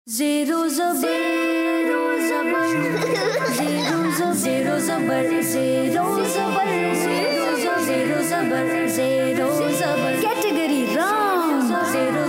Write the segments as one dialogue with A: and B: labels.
A: Zero zero zero zero zero category wrong. Zero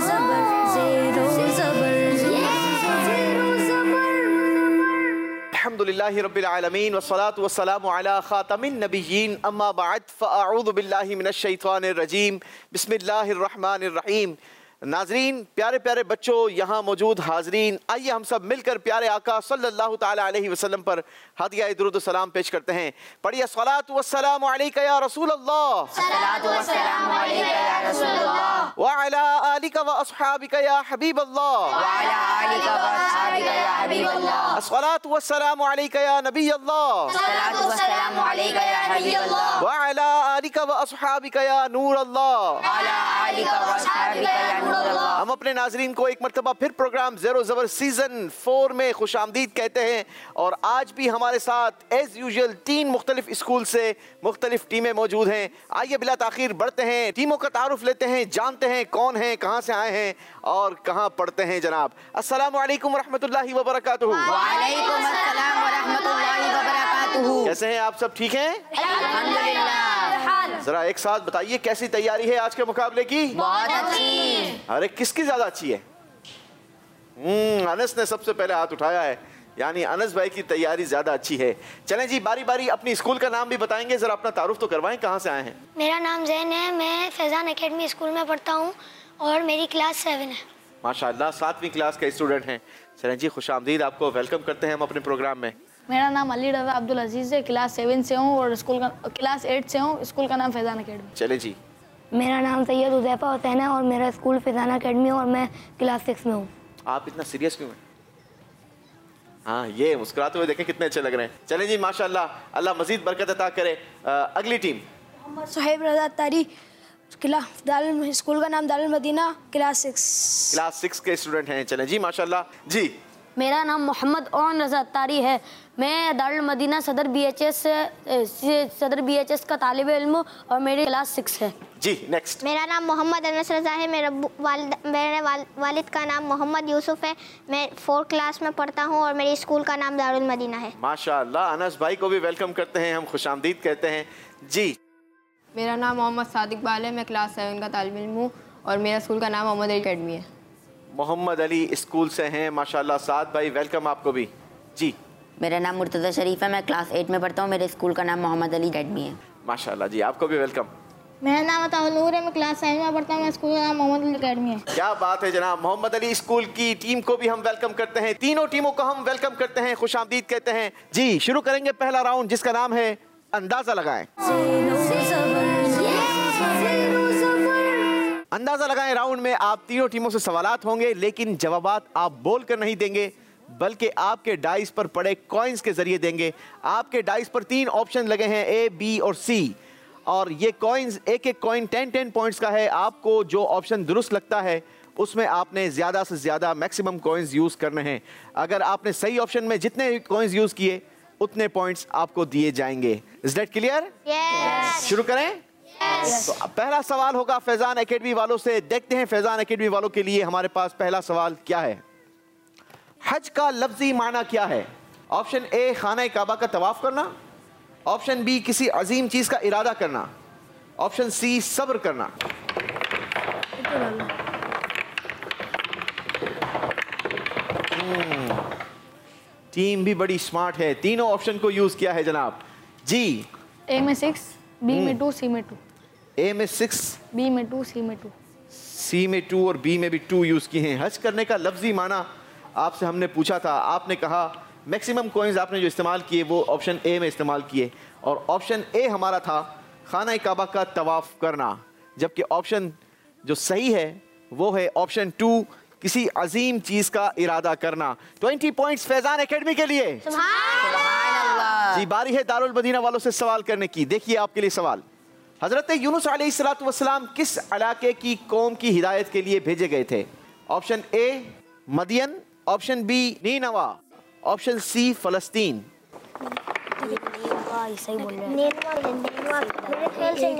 B: अल्हम्दुलिल्लाहि रब्बिल आलमीन वस्सलातु वस्सलामु अला खातमिन नबिय्यीन अम्मा बअद फ़अऊज़ु बिल्लाहि मिनश शैतानिर रजीम बिस्मिल्लाहिर रहमानिर रहीम। नाज़रीन, प्यारे प्यारे बच्चों, यहाँ मौजूद हाज़रीन, आइए हम सब मिलकर प्यारे आका सल्लल्लाहु ताला अलैहि वसल्लम पर हदिया दुरूद सलाम पेश करते हैं। पढ़िए सलातु वस्सलामु अलैका या रसूल अल्लाह,
C: सलातु वस्सलामु अलैका या रसूल अल्लाह,
B: व अला आलिका व अस्हाबिका या हबीब अल्लाह,
C: व अला आलिका व अस्हाबिका या हबीब अल्लाह,
B: अस्सलातु वस्सलामु अलैका या नबी अल्लाह,
C: सलातु वस्सलामु अलैका या हबीब अल्लाह,
B: व अला आलिका व अस्हाबिका या नूर अल्लाह,
C: व अला आलिका व अस्हाबिका या नूर अल्लाह।
B: हम अपने नाजरीन को एक मरतबा फिर प्रोग्राम ज़ेरो ज़बर सीज़न 4 में खुशामदीद कहते हैं। और आज भी हमारे साथ एज़ यूजुअल 3 मुख्तलिफ स्कूल से मुख्तलिफ टीमें मौजूद हैं। आइए बिला ताख़ीर बढ़ते हैं, टीमों का तारुफ लेते हैं, जानते हैं कौन हैं, कहाँ से आए हैं और कहाँ पढ़ते हैं। जनाब अस्सलामु अलैकुम रहमतुल्लाहि व बरकातुहू।
C: वालेकुम अस्सलाम व रहमतुल्लाहि व बरकातुहू।
B: कैसे हैं आप सब? ठीक हैं?
C: अल्हम्दुलिल्लाह।
B: ज़रा एक साथ बताइए कैसी तैयारी है आज के मुकाबले की?
C: बहुत अच्छी।
B: अरे किसकी ज़्यादा अच्छी है? अनस ने सबसे पहले हाथ उठाया है, यानी अनस भाई की तैयारी ज़्यादा अच्छी है। चलें जी, बारी बारी अपनी स्कूल का नाम भी बताएंगे, ज़रा अपना तारुफ तो करवाएं, कहाँ से आए हैं?
D: मेरा नाम जैन है, मैं फैज़ान एकेडमी स्कूल में पढ़ता हूँ और मेरी क्लास 7 है।
B: माशाल्लाह, 7वीं क्लास के स्टूडेंट हैं। चलें जी, खुशामदीद, आपको वेलकम करते हैं हम अपने प्रोग्राम में।
E: मेरा नाम अली रज़ा अब्दुल अजीज़ है, क्लास 7 से हूँ और स्कूल का क्लास 8 से हूँ। स्कूल का नाम फैज़ान एकेडमी।
B: चले जी।
D: मेरा नाम सैयद हुज़ैफ़ा हुसैन है और मेरा स्कूल फैज़ान एकेडमी और मैं क्लास 6 में हूँ।
B: आप इतना सीरियस क्यों हैं? हाँ, ये मुस्कुराते हुए देखें कितने अच्छे लग रहे हैं। चलें जी, माशाल्लाह, अल्लाह मज़ीद बरकत अता करे। अगली टीम।
E: मोहम्मद सुहैब रज़ा तारी, स्कूल का नाम दारुल मदीना, क्लास 6।
B: क्लास 6 के स्टूडेंट हैं। चलें जी, माशाल्लाह जी।
F: मेरा नाम मोहम्मद ओन रज़ा अत्तारी है, मैं दारुल मदीना सदर BHS का तालिब इल्म और मेरी क्लास 6 है
B: जी। नेक्स्ट।
G: मेरा नाम मोहम्मद अनस रज़ा है, मेरे वालिद का नाम मोहम्मद यूसुफ है, मैं 4th क्लास में पढ़ता हूँ और मेरी स्कूल का नाम दारुल मदीना है।
B: माशाअल्लाह, अनस भाई को भी वेलकम करते हैं हम, खुशामदीद कहते हैं जी।
H: मेरा नाम मोहम्मद सादिक बाल है, मैं क्लास 7 का तालिब इल्म हूँ और मेरा स्कूल का नाम मोहम्मद अली एकेडमी है।
B: मोहम्मद अली स्कूल से हैं, माशाल्लाह। साद भाई वेलकम आपको भी जी।
C: मेरा नाम मुर्तज़ा शरीफ है, मैं क्लास 8 में पढ़ता हूँ, मेरे स्कूल का नाम मोहम्मद अली एकेडमी है।
B: माशाल्लाह जी, आपको भी वेलकम।
I: मेरा नाम अताउल है, मैं क्लास 7 में पढ़ता हूँ, मेरा स्कूल का नाम मोहम्मद अली एकेडमी है।
B: क्या बात है जनाब। मोहम्मद अली स्कूल की टीम को भी हम वेलकम करते हैं, तीनों टीमों को हम वेलकम करते हैं, खुशामदीद कहते हैं जी। शुरू करेंगे पहला राउंड जिसका नाम है अंदाजा लगाएं। अंदाजा लगाएं राउंड में आप तीनों टीमों से सवालात होंगे, लेकिन जवाबात आप बोल कर नहीं देंगे बल्कि आपके डाइस पर पड़े कॉइन्स के जरिए देंगे। आपके डाइस पर 3 ऑप्शन लगे हैं, A, B और C, और ये कॉइन्स, एक एक कॉइन 10 पॉइंट्स का है। आपको जो ऑप्शन दुरुस्त लगता है उसमें आपने ज़्यादा से ज़्यादा मैक्सिमम कॉइन्स यूज़ करने हैं। अगर आपने सही ऑप्शन में जितने कॉइन्स यूज़ किए उतने पॉइंट्स आपको दिए जाएंगे। Is that clear?
G: यस।
B: शुरू करें? तो पहला सवाल होगा फैज़ान एकेडमी वालों से। देखते हैं फैज़ान एकेडमी वालों के लिए हमारे पास पहला सवाल क्या है। हज का लफ्जी माना क्या है? ऑप्शन ए खाना काबा का तवाफ करना, ऑप्शन बी किसी अजीम चीज का इरादा करना, ऑप्शन सी सब्र करना। टीम भी बड़ी स्मार्ट है, तीनों ऑप्शन को यूज किया है जनाब जी।
E: A में 6, B में 2, C में 2।
B: ए में 6,
E: B में 2, C में 2।
B: सी में 2 और बी में भी 2 यूज किए हैं। हज करने का लफ्जी माना आपसे हमने पूछा था, आपने कहा मैक्सिमम कॉइन्स आपने जो इस्तेमाल किए वो ऑप्शन ए में इस्तेमाल किए, और ऑप्शन ए हमारा था खाना काबा का तवाफ करना, जबकि ऑप्शन जो सही है वो है ऑप्शन 2 किसी अजीम चीज का इरादा करना। 20 पॉइंट्स फैज़ान एकेडमी के लिए। जी, बारी है दारुल मदीना वालों से सवाल करने की। देखिए आपके लिए सवाल, हजरत यूनुस अलैहिस्सलातु वस्सलाम किस इलाके की कौम की हिदायत के लिए भेजे गए थे? ऑप्शन ए मदियन, ऑप्शन बी नीनवा, ऑप्शन सी फलस्तीन।
D: सही बोल रहे हैं।
G: मेरे ख्याल से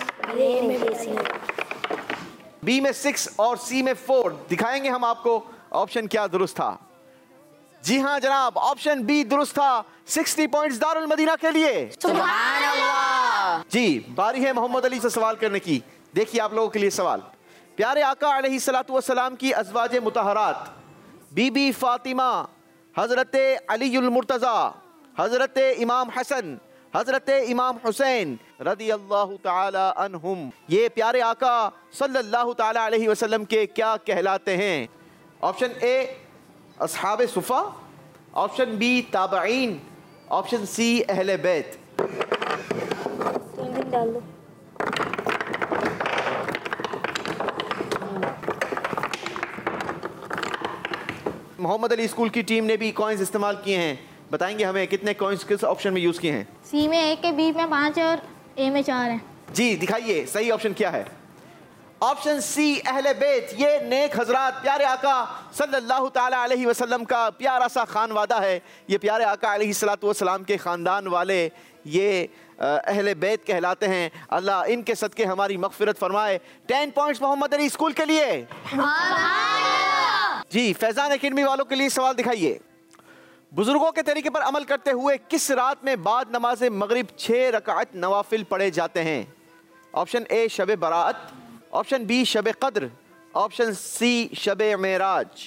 B: बी में 6 और सी में 4 दिखाएंगे हम आपको, ऑप्शन क्या दुरुस्त था? जी हाँ जनाब, ऑप्शन बी दुरुस्त था। 60 पॉइंट्स दारुल मदीना के लिए।
C: सुभान अल्लाह।
B: जी, बारी है मोहम्मद अली से सवाल करने की। देखिए आप लोगों के लिए सवाल। प्यारे आका अलैहिस्सलातु वस्सलाम की अज़वाजे मुतहरात बीबी फातिमा, हज़रत अलीयुल मुर्तज़ा, हज़रत इमाम हसन, हज़रत इमाम हुसैन रदियल्लाहु ताला अन्हुम, ये प्यारे आका सल्लल्लाहु ताला अलैहि वसल्लम के क्या कहलाते हैं? ऑप्शन ए अस्हाबे सुफ़ा, ऑप्शन बी ताबईन, ऑप्शन सी अहले बैत।
D: डाल दो।
B: मोहम्मद अली स्कूल की टीम ने भी कॉइन्स इस्तेमाल किए हैं, बताएंगे हमें कितने कॉइन्स किस ऑप्शन में यूज़ किए हैं?
I: सी में 1 है, बी में 5 है और ए में 4 है।
B: जी दिखाइए सही ऑप्शन क्या है? ऑप्शन सी अहले बैत। ये नेक हजरात प्यारे आका सल्लल्लाहु ताला अलैहि वसल्लम का प्यारा सा खानवादा है। ये प्यारे आका अलैहिस्सलातु वस्सलाम के ख़ानदान वाले ये अहले बैत कहलाते हैं। अल्लाह इनके सदके हमारी मग़फ़िरत फरमाए। 10 पॉइंट्स मोहम्मद अली स्कूल के लिए। जी, फैज़ान एकेडमी वालों के लिए सवाल दिखाइए। बुजुर्गों के तरीके पर अमल करते हुए किस रात में बाद नमाज मगरिब 6 रकात नवाफिल पढ़े जाते हैं? ऑप्शन ए शब बरात, ऑप्शन बी शब कद्र, ऑप्शन सी शब मेराज।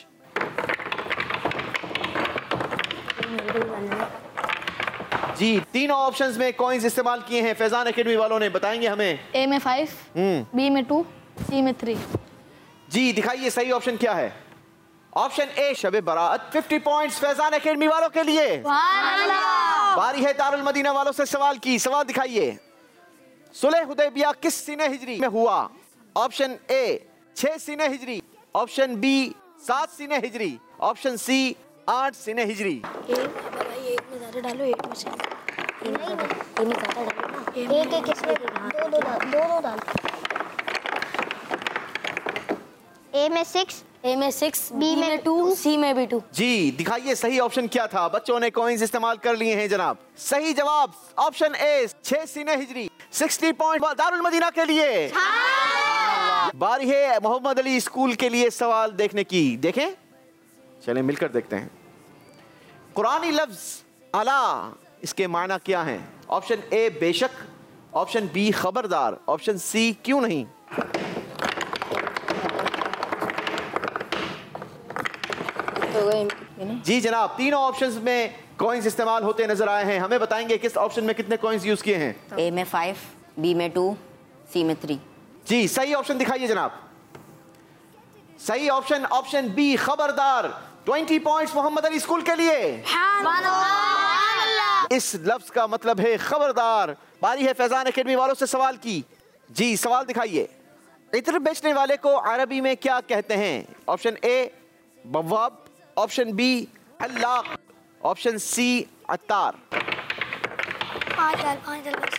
B: जी, तीनों ऑप्शंस में कॉइन्स इस्तेमाल किए हैं फैज़ान एकेडमी वालों ने, बताएंगे हमें।
I: ए में 5, बी में 2, सी में 3।
B: जी दिखाइए सही ऑप्शन क्या है? ऑप्शन ए शब बरात। 50 पॉइंट्स फैज़ान एकेडमी वालों के लिए। बारी है दारुल मदीना वालों से सवाल की। सवाल दिखाइए। सुलह हुदैबिया किस सीने हिजरी में हुआ? ऑप्शन ए 6 सीने हिजरी, ऑप्शन बी 7 सीने हिजरी, ऑप्शन सी 8 सीने हिजरी।
E: एक में ज़्यादा डालो, एक में से
G: एक इसमें दो डाल। ए में 6,
F: ए में 6,
G: बी में 2,
F: सी में भी 2।
B: जी दिखाइए सही ऑप्शन क्या था? बच्चों ने कॉइन्स इस्तेमाल कर लिए हैं जनाब। सही जवाब ऑप्शन ए 6 सीने हिजरी। 60 पॉइंट दारुल मदीना के लिए। बारी है मोहम्मद अली स्कूल के लिए सवाल देखने की। देखें, चलें मिलकर देखते हैं। कुरानी लफ्ज अला, इसके माना क्या हैं? ऑप्शन ए बेशक, ऑप्शन बी खबरदार, ऑप्शन सी क्यों नहीं। जी जनाब, तीनों ऑप्शंस में कॉइन्स इस्तेमाल होते नजर आए हैं। हमें बताएंगे किस ऑप्शन में कितने कॉइन्स यूज किए हैं?
C: ए में 5, बी में 2, सी में 3।
B: जी सही ऑप्शन दिखाइए जनाब। सही ऑप्शन ऑप्शन बी खबरदार। 20 पॉइंट्स मोहम्मद अली स्कूल के लिए। इस लफ्ज का मतलब है खबरदार। बारी है फैज़ान एकेडमी वालों से सवाल की। जी सवाल दिखाइए। इत्र बेचने वाले को अरबी में क्या कहते हैं? ऑप्शन ए बवाब, ऑप्शन बी हल्लाक, ऑप्शन सी अत्तार।
E: 5 बस।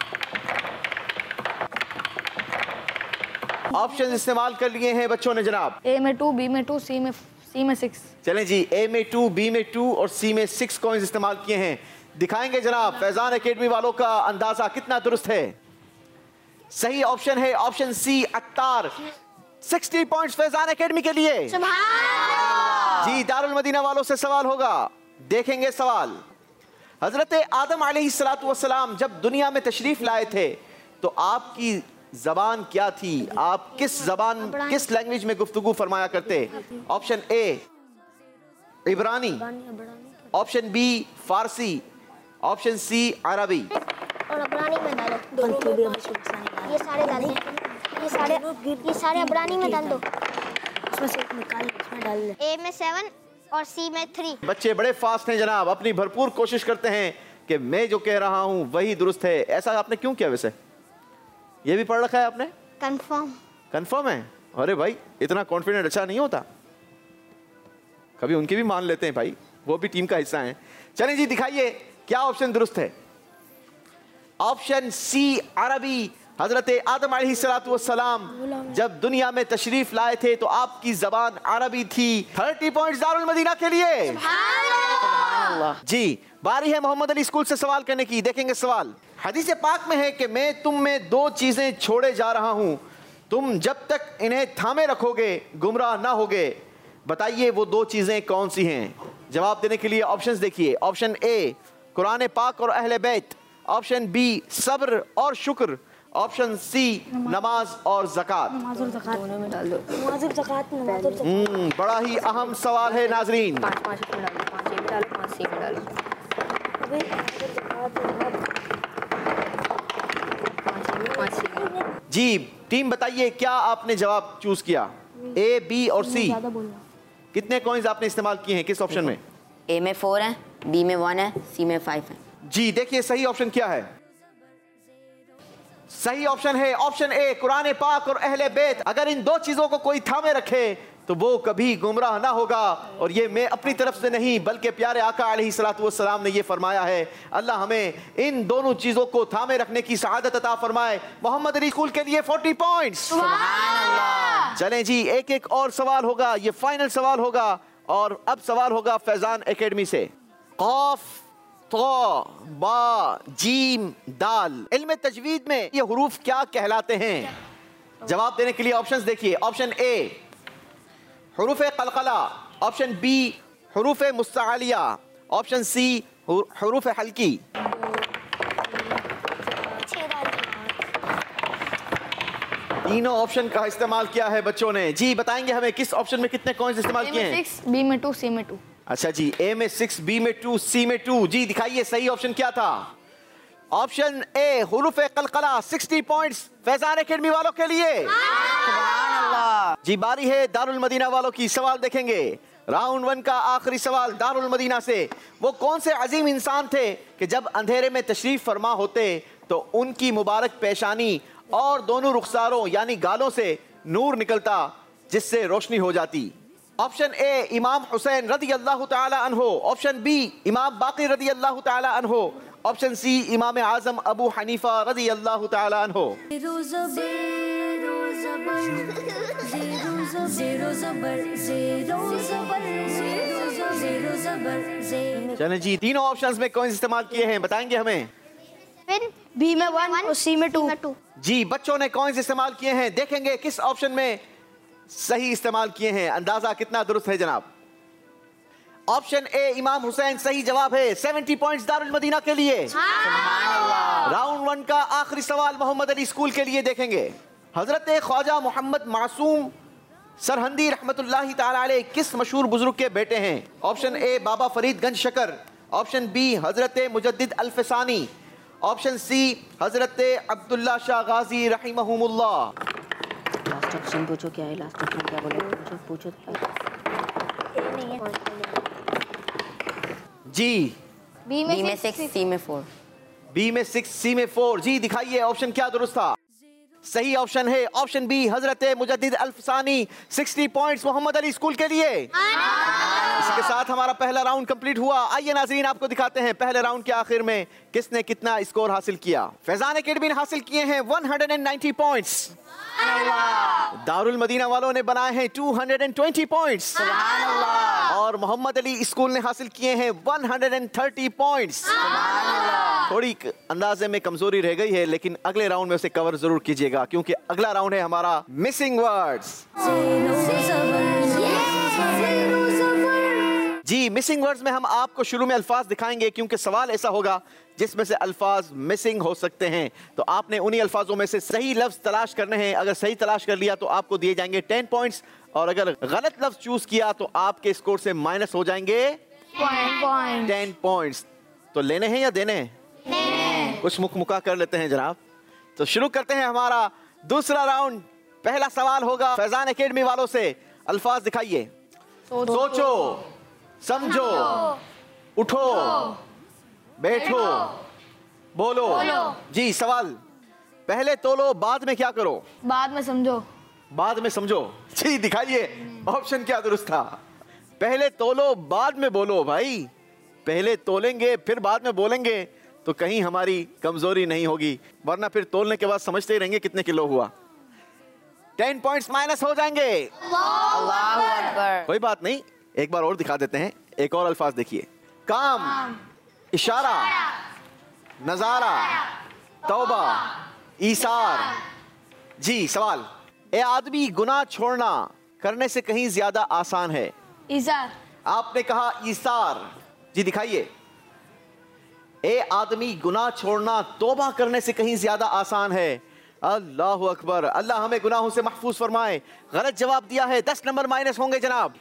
B: ऑप्शन इस्तेमाल कर लिए हैं बच्चों ने जनाब।
I: ए में 2, बी में 2, सी में 6।
B: चलें जी, ए में 2, बी में 2 और सी में 6 कॉइन्स इस्तेमाल किए हैं। दिखाएंगे जनाब फैज़ान एकेडमी वालों का अंदाजा कितना दुरुस्त है। सही ऑप्शन है ऑप्शन सी अत्तार। 60 पॉइंट्स फैज़ान एकेडमी के लिए। जी, दारुल मदीना वालों से सवाल होगा। देखेंगे सवाल। हजरत आदम अलैहिस्सलातु वस्सलाम जब दुनिया में तशरीफ लाए थे तो आपकी जबान क्या थी? आप किस लैंग्वेज में गुफ्तगू फरमाया करते? Option A Ibrani, option B Farsi, option C Arabi.
G: और अबरानी में डालो। ये सारे डाल दो। ये सारे अबरानी में डाल दो।
D: उसमें से एक निकाल, उसमें डाल दे।
G: ए में 7 और सी में 3।
B: बच्चे बड़े फास्ट हैं जनाब, अपनी भरपूर कोशिश करते हैं कि मैं जो कह रहा हूं वही दुरुस्त है। ऐसा आपने क्यों किया? वैसे ये भी पढ़ रखा है आपने? कंफर्म है? अरे भाई इतना कॉन्फिडेंट अच्छा नहीं होता, कभी उनकी भी मान लेते हैं भाई, वो भी टीम का हिस्सा हैं। चलें जी दिखाइए क्या ऑप्शन दुरुस्त है। ऑप्शन सी अरबी। हजरत आदम अलैहिस्सलातु वस्सलाम जब दुनिया में तशरीफ लाए थे तो आपकी जबान अरबी थी। 30 पॉइंट्स दारुल मदीना के लिए। जी, बारी है मोहम्मद अली स्कूल से सवाल करने की। देखेंगे सवाल। हदीस पाक में है कि मैं तुम में 2 चीजें छोड़े जा रहा हूं, तुम जब तक इन्हें थामे रखोगे गुमराह ना होगे। बताइए वो दो चीजें कौन सी हैं? जवाब देने के लिए ऑप्शंस देखिए। ऑप्शन ए कुरान पाक और अहले बैत, ऑप्शन बी सब्र और शुक्र, ऑप्शन सी नमाज और ज़कात। बड़ा ही अहम सवाल है नाजरीन। जी टीम बताइए क्या आपने जवाब चूज किया? ए, बी और सी। कितने कॉइंस आपने इस्तेमाल किए हैं किस ऑप्शन में?
C: ए में 4 है, बी में 1 है, सी में 5 है।
B: जी देखिए सही ऑप्शन क्या है? सही ऑप्शन है ऑप्शन ए कुरान पाक और अहले बैत। अगर इन दो चीजों को कोई थामे रखे तो वो कभी गुमराह ना होगा। और ये मैं अपनी तरफ से नहीं बल्कि प्यारे आका अलैहिस्सलातु वस्सलाम ने ये फरमाया है। अल्लाह हमें इन दोनों चीजों को थामे रखने की सआदत अता फरमाए। मोहम्मद अली स्कूल के लिए 40 पॉइंट्स। चलें जी एक एक और सवाल होगा, ये फाइनल सवाल होगा। और अब सवाल होगा फैजान एकेडमी से। क़ाफ, तो, बा, जीम, दाल, इल्म तजवीद में ये हुरूफ क्या कहलाते हैं? जवाब देने के लिए ऑप्शंस देखिए। ऑप्शन ए हुरूफ क़लक़ला, ऑप्शन बी हुरूफ मुस्तआलिया, ऑप्शन सी हुरूफ हल्की। तीनों ऑप्शन का इस्तेमाल किया है बच्चों ने। जी बताएंगे हमें किस ऑप्शन में कितने कॉइंस इस्तेमाल किए हैं?
I: 6, बी में 2, सी में 2।
B: अच्छा जी ए में 6, बी में 2, सी में 2। जी दिखाइए सही ऑप्शन क्या था? ऑप्शन ए हुरूफ क़लक़ला। 60 पॉइंट्स फैजान एकेडमी वालों के लिए। जी बारी है दारुल मदीना वालों की। सवाल देखेंगे राउंड 1 का आखिरी सवाल दारुल मदीना से। वो कौन से अजीम इंसान थे कि जब अंधेरे में तशरीफ फरमा होते तो उनकी मुबारक पेशानी और दोनों रुखसारों यानी गालों से नूर निकलता जिससे रोशनी हो जाती? ऑप्शन ए इमाम हुसैन रदी अल्लाह तआला अन्हो, ऑप्शन बी इमाम बाक़िर रदी अल्लाह तआला अन्हो, ऑप्शन सी इमाम आज़म अबू हनीफा रदी अल्लाह तआला अन्हो। चलें जी तीनों ऑप्शंस में कौन इस्तेमाल किए हैं बताएंगे हमें?
E: बी में 1 और सी में 2।
B: जी बच्चों ने कॉइंस इस्तेमाल किए हैं। देखेंगे किस ऑप्शन में सही इस्तेमाल किए हैं। अंदाजा कितना दुरुस्त है जनाब? ऑप्शन ए इमाम हुसैन सही जवाब है। 70 पॉइंट्स दारुल मदीना के लिए। राउंड 1 का आखिरी सवाल मोहम्मद अली स्कूल के लिए देखेंगे। हजरत ख्वाजा मोहम्मद मासूम सरहंदी रहमतुल्लाहि ताला अलैह किस मशहूर बुजुर्ग के बेटे हैं? Option A Baba Farid Ganj Shakar, option B हजरत मुजद्दिद अल्फसानी, ऑप्शन सी हजरत अब्दुल्ला शाह गाजी रहिमहुमुल्लाह।
C: लास्ट ऑप्शन पूछो क्या है? लास्ट ऑप्शन क्या बोले? पूछो जी।
I: बी
C: में 6, सी में 4।
B: बी में 6, सी में 4। जी दिखाइए ऑप्शन क्या दुरुस्त था? सही ऑप्शन है ऑप्शन बी हजरत मुजद्दिद अल्फसानी। 60 पॉइंट्स मोहम्मद अली स्कूल के लिए। इसके साथ हमारा पहला राउंड कंप्लीट हुआ। आइए नाज़रीन आपको दिखाते हैं पहले राउंड के आखिर में किसने कितना स्कोर हासिल किया। फैजान एकेडमी ने हासिल किए हैं 190 पॉइंट्स। दारुल मदीना वालों ने बनाए हैं 220 पॉइंट्स। और मोहम्मद अली स्कूल ने हासिल किए हैं 130 पॉइंट्स। थोड़ी अंदाजे में कमजोरी रह गई है लेकिन अगले राउंड में उसे कवर जरूर कीजिएगा क्योंकि अगला राउंड है हमारा मिसिंग वर्ड्स। जी मिसिंग वर्ड्स में हम आपको शुरू में अल्फाज दिखाएंगे क्योंकि सवाल ऐसा होगा जिसमें से अल्फाज मिसिंग हो सकते हैं। तो आपने उन्हीं अल्फाजों में से सही लफ्ज तलाश करने हैं। अगर सही तलाश कर लिया तो आपको दिए जाएंगे 10 पॉइंट्स और अगर गलत लफ्ज चूज किया तो आपके स्कोर से माइनस हो जाएंगे 10 पॉइंट्स। तो लेने हैं या देने हैं? कुछ मुका कर लेते हैं जनाब। तो शुरू करते हैं हमारा दूसरा राउंड। पहला सवाल होगा फैजान एकेडमी वालों से। अल्फाज दिखाइए। सोचो, समझो, उठो, बैठो, बोलो। जी सवाल। पहले तोलो बाद में क्या करो?
I: बाद में समझो।
B: बाद में समझो। जी दिखाइए ऑप्शन क्या दुरुस्त था? पहले तोलो बाद में बोलो। भाई पहले तोलेंगे फिर बाद में बोलेंगे तो कहीं हमारी कमजोरी नहीं होगी, वरना फिर तोलने के बाद समझते ही रहेंगे कितने किलो हुआ। 10 पॉइंट्स माइनस हो जाएंगे।
C: अल्लाहु अकबर।
B: कोई बात नहीं, एक बार और दिखा देते हैं। एक और अल्फाज देखिए। काम, इशारा, नजारा, तौबा, ईसार। जी सवाल। ए आदमी गुनाह छोड़ना करने से कहीं ज्यादा आसान है?
E: इजार।
B: आपने कहा ईसार। जी दिखाइए। ए आदमी, गुनाह छोड़ना तौबा करने से कहीं ज्यादा आसान है। अल्लाह अकबर, अल्लाह हमें गुनाहों से महफूज फरमाए। गलत जवाब दिया है, 10 नंबर माइनस होंगे जनाब।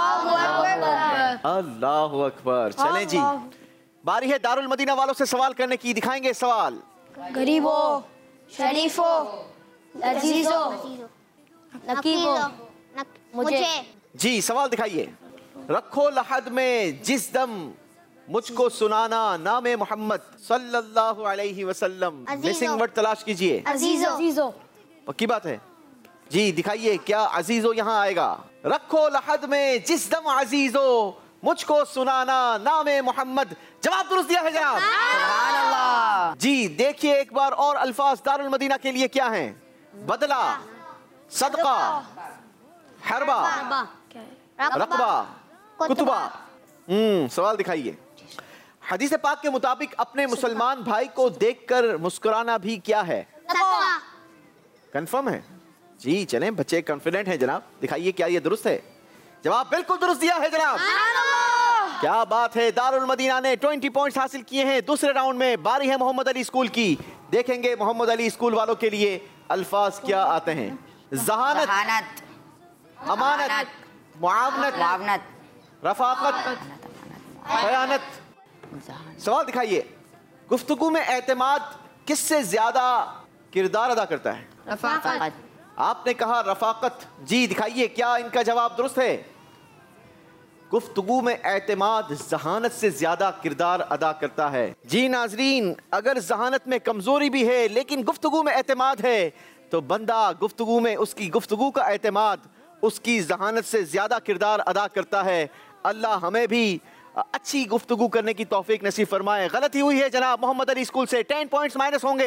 B: अल्लाह अकबर। चलें जी, बारी है दारुल मदीना वालों से सवाल करने की। दिखाएंगे सवाल।
E: गरीबों, शरीफों, अजीजों,
G: नकीबों, मुझे।
B: जी सवाल दिखाइए। रखो लहद में जिस दम मुझको सुनाना नामे मोहम्मद सल्लल्लाहु अलैहि वसल्लम। मिसिंग वर्ड तलाश कीजिए।
E: अजीजों।
B: पक्की बात है जी, दिखाइए क्या अजीजो यहाँ आएगा। रखो लहद में जिस दम अजीजो मुझको सुनाना नामे मोहम्मद। जवाब दुरुस्त दिया है जनाब। सुभान अल्लाह। जी देखिए एक बार और अल्फाज दारुल मदीना के लिए क्या हैं? बदला, सदका, हरबा, रकबा, कुतुबा। सवाल दिखाइए। हदीस पाक के मुताबिक अपने मुसलमान भाई को देखकर मुस्कुराना भी क्या है? कंफर्म है जी। चलें, बच्चे कॉन्फिडेंट हैं जनाब। दिखाइए क्या ये दुरुस्त है? जवाब बिल्कुल दुरुस्त दिया है जनाब। क्या बात है। दारुल मदीना ने 20 पॉइंट्स हासिल किए हैं दूसरे राउंड में। बारी है मोहम्मद अली स्कूल की। देखेंगे मोहम्मद अली स्कूल वालों के लिए अल्फाज क्या आते हैं। जहानत, अमानत, मुआवनत, रफाकत, खयानत। सवाल दिखाइए। गुफ्तगू में एतमाद किससे ज्यादा किरदार अदा करता है?
C: रफाकत।
B: आपने कहा रफाकत। जी दिखाइए क्या इनका जवाब दुरुस्त है? गुफ्तगू में एतमाद जहानत से ज्यादा किरदार अदा करता है। जी नाजरीन, अगर जहानत में कमजोरी भी है लेकिन गुफ्तगू में एतमाद है तो बंदा गुफ्तगू में उसकी गुफ्तगू का एतमाद उसकी जहानत से ज्यादा किरदार अदा करता है। अल्लाह हमें भी अच्छी गुफ्तगू करने की तौफीक नसीब फरमाए। गलती हुई है जनाब। मोहम्मद अली स्कूल से 10 पॉइंट्स माइनस होंगे।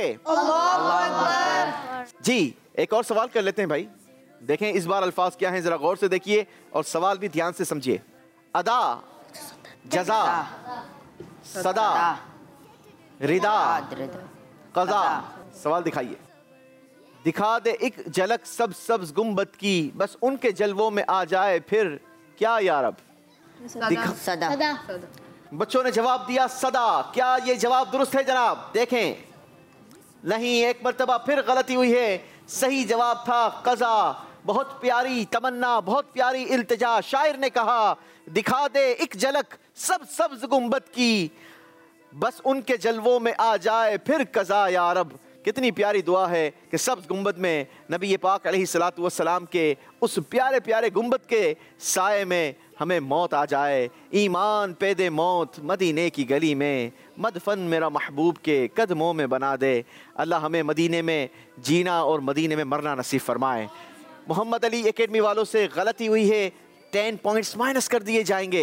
B: जी एक और सवाल कर लेते हैं भाई। देखें इस बार अल्फाज क्या हैं, जरा गौर से देखिए और सवाल भी ध्यान से समझिए। अदा, जजा, सदा, रिदा, कज़ा। सवाल दिखाइए। दिखा दे एक झलक सब सब्ज गुंबद की, बस उनके जलवों में आ जाए फिर क्या यारब?
C: सदा।
B: बच्चों ने जवाब दिया सदा। क्या ये जवाब दुरुस्त है जनाब? देखें, नहीं, एक मर्तबा फिर गलती हुई है। सही जवाब था कज़ा। बहुत प्यारी तमन्ना, बहुत प्यारी इल्तिजा। शायर ने कहा दिखा दे एक झलक सब सब्ज गुंबद की, बस उनके जलवों में आ जाए फिर कज़ा या रब। कितनी प्यारी दुआ है कि सब्ज गुंबद में नबी पाक अलैहिस्सलातु वस्सलाम के उस प्यारे प्यारे गुंबद के साए में हमें मौत आ जाए। ईमान पैदे मौत मदीने की गली में, मदफन मेरा महबूब के कदमों में बना दे। अल्लाह हमें मदीने में जीना और मदीने में मरना नसीब फरमाए। मोहम्मद अली एकेडमी वालों से गलती हुई है, 10 पॉइंट्स माइनस कर दिए जाएंगे।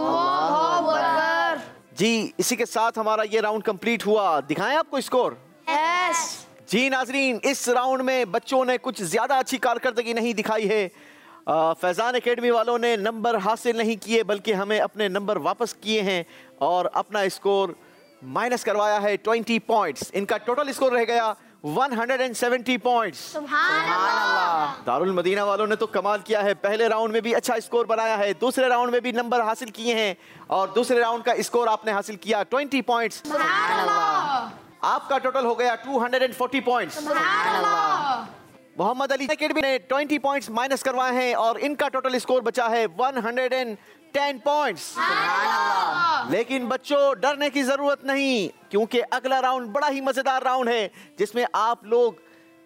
B: जी इसी के साथ हमारा ये राउंड कंप्लीट हुआ। दिखाएं आपको स्कोर। जी नाजरीन, इस राउंड में बच्चों ने कुछ ज्यादा अच्छी कारकर्दगी नहीं दिखाई है। फैजान एकेडमी वालों ने नंबर हासिल नहीं किए बल्कि हमें अपने नंबर वापस किए हैं और अपना स्कोर माइनस करवाया है 20 पॉइंट्स। इनका टोटल स्कोर रह गया 170 पॉइंट्स। सुभान अल्लाह। दारुल मदीना वालों ने तो कमाल किया है। पहले राउंड में भी अच्छा स्कोर बनाया है, दूसरे राउंड में भी नंबर हासिल किए हैं और दूसरे राउंड का स्कोर आपने हासिल किया 20 पॉइंट्स। सुभान अल्लाह। आपका टोटल हो गया 240 पॉइंट्स। सुभान अल्लाह। मोहम्मद अली एकेडमी ने 20 पॉइंट्स माइनस करवाए हैं और इनका टोटल स्कोर बचा है 110 पॉइंट्स। लेकिन बच्चों डरने की जरूरत नहीं, क्योंकि अगला राउंड बड़ा ही मजेदार राउंड है जिसमें आप लोग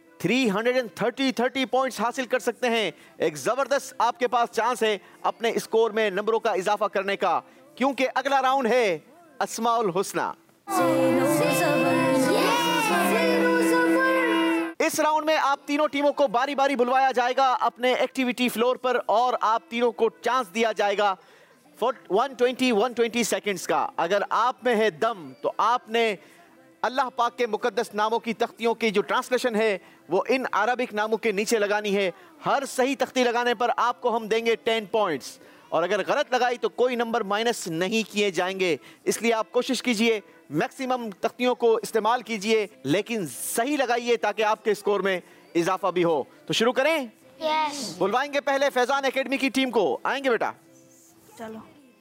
B: 330 पॉइंट्स हासिल कर सकते हैं। एक जबरदस्त आपके पास चांस है अपने स्कोर में नंबरों का इजाफा करने का, क्योंकि अगला राउंड है अस्माउल हुस्ना। इस राउंड में आप तीनों टीमों को बारी बारी बुलवाया जाएगा अपने एक्टिविटी फ्लोर पर और आप तीनों को चांस दिया जाएगा 120 सेकंड्स का। अगर आप में है दम तो आपने अल्लाह पाक के मुकद्दस नामों की तख्तियों की जो ट्रांसलेशन है वो इन अरबिक नामों के नीचे लगानी है। हर सही तख्ती लगाने पर आपको हम देंगे 10 पॉइंट्स और अगर गलत लगाई तो कोई नंबर माइनस नहीं किए जाएंगे। इसलिए आप कोशिश कीजिए, मैक्सिमम तख्तियों को इस्तेमाल कीजिए, लेकिन सही लगाइए ताकि आपके स्कोर में इजाफा भी हो। तो शुरू करें।
G: यस।
B: बुलवाएंगे पहले फैजान एकेडमी की टीम को। आएंगे बेटा।
E: चलो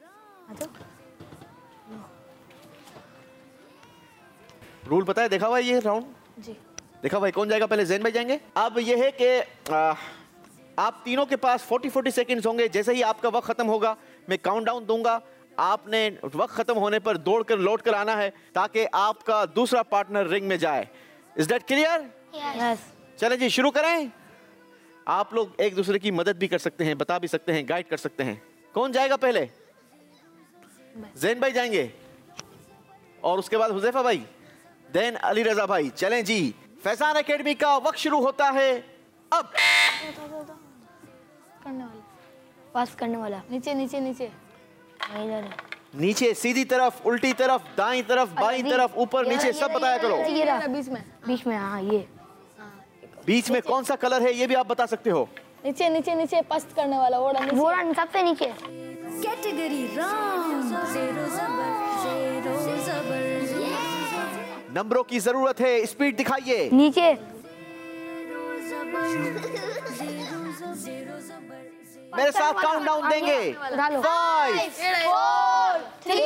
B: रूल पता है? देखा हुआ है ये राउंड?
E: जी।
B: देखा भाई, कौन जाएगा पहले? ज़ैन भाई जाएंगे। अब ये है कि आप तीनों के पास 40 सेकंड्स होंगे। जैसे ही आपका वक्त खत्म होगा मैं काउंटडाउन दूंगा, आपने वक्त खत्म होने पर दौड़कर लौट कर आना है ताकि आपका दूसरा पार्टनर रिंग में जाए। Is that clear?
D: यस।
B: चलें जी, शुरू करें। आप लोग एक दूसरे की मदद भी कर सकते हैं, बता भी सकते हैं, गाइड कर सकते हैं। कौन जाएगा पहले? ज़ैन भाई जाएंगे और उसके बाद हुज़ैफा भाई, देन अली रजा भाई। चलें जी, फैजान एकेडमी का वक्त शुरू होता है अब।
I: करने वाला,
D: पास करने वाला।
I: नीचे नीचे नीचे,
D: इधर है।
B: नीचे, सीधी तरफ, उल्टी तरफ, दाईं तरफ, बाईं तरफ, ऊपर नीचे, सब बताया करो।
D: ये रहा
I: बीच में,
D: बीच में। हाँ ये
B: बीच में कौन सा कलर है ये भी आप बता सकते हो।
I: नीचे नीचे नीचे, पस्त करने वाला वो नीचे।
D: वो रहा सबसे नीचे।
A: Category round, zero zebra.
B: नंबरों की जरूरत है, स्पीड दिखाइए।
D: नीचे।
B: मेरे साथ काउंटडाउन देंगे। 5 4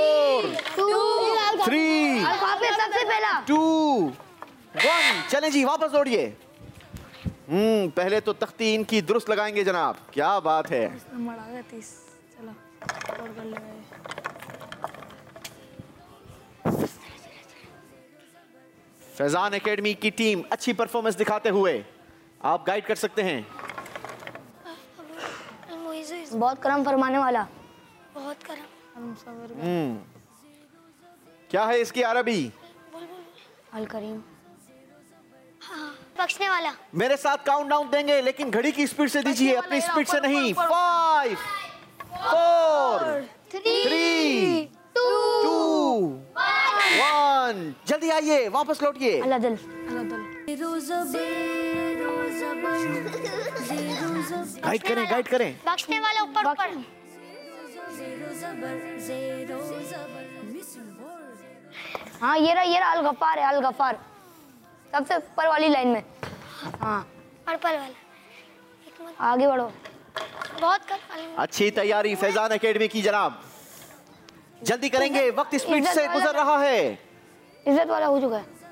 B: 3
D: सबसे पहला
B: 2 1। चलें जी, वापस दौड़िए। पहले तो तख्ती इनकी दुरुस्त लगाएंगे जनाब। क्या बात है।
E: नंबर आ गया 30। चलो और कर ले।
B: फैजान एकेडमी की टीम अच्छी परफॉर्मेंस दिखाते हुए आप गाइड कर सकते हैं।
D: बहुत करम फरमाने वाला।
E: बहुत करम।
B: क्या है इसकी अरबी?
D: अल करीम।
G: बख्शने वाला।
B: मेरे साथ काउंटडाउन देंगे लेकिन घड़ी की स्पीड से दीजिए, अपनी स्पीड से नहीं। 5 4 3 2 1। जल्दी आइए, वापस लौटिए।
D: अल्लाह दिल।
B: गाइड करें, गाइड करें।
G: बख्शने वाला ऊपर ऊपर।
D: हाँ ये रहा अल गफ्फार है। अल गफ्फार सबसे ऊपर वाली लाइन में। हाँ
G: पर्पल वाला।
D: आगे बढ़ो।
G: बहुत कर।
B: अच्छी तैयारी फैजान एकेडमी की जनाब। जल्दी करेंगे, वक्त स्पीड से गुजर रहा है।
D: इज्जत वाला हो चुका है।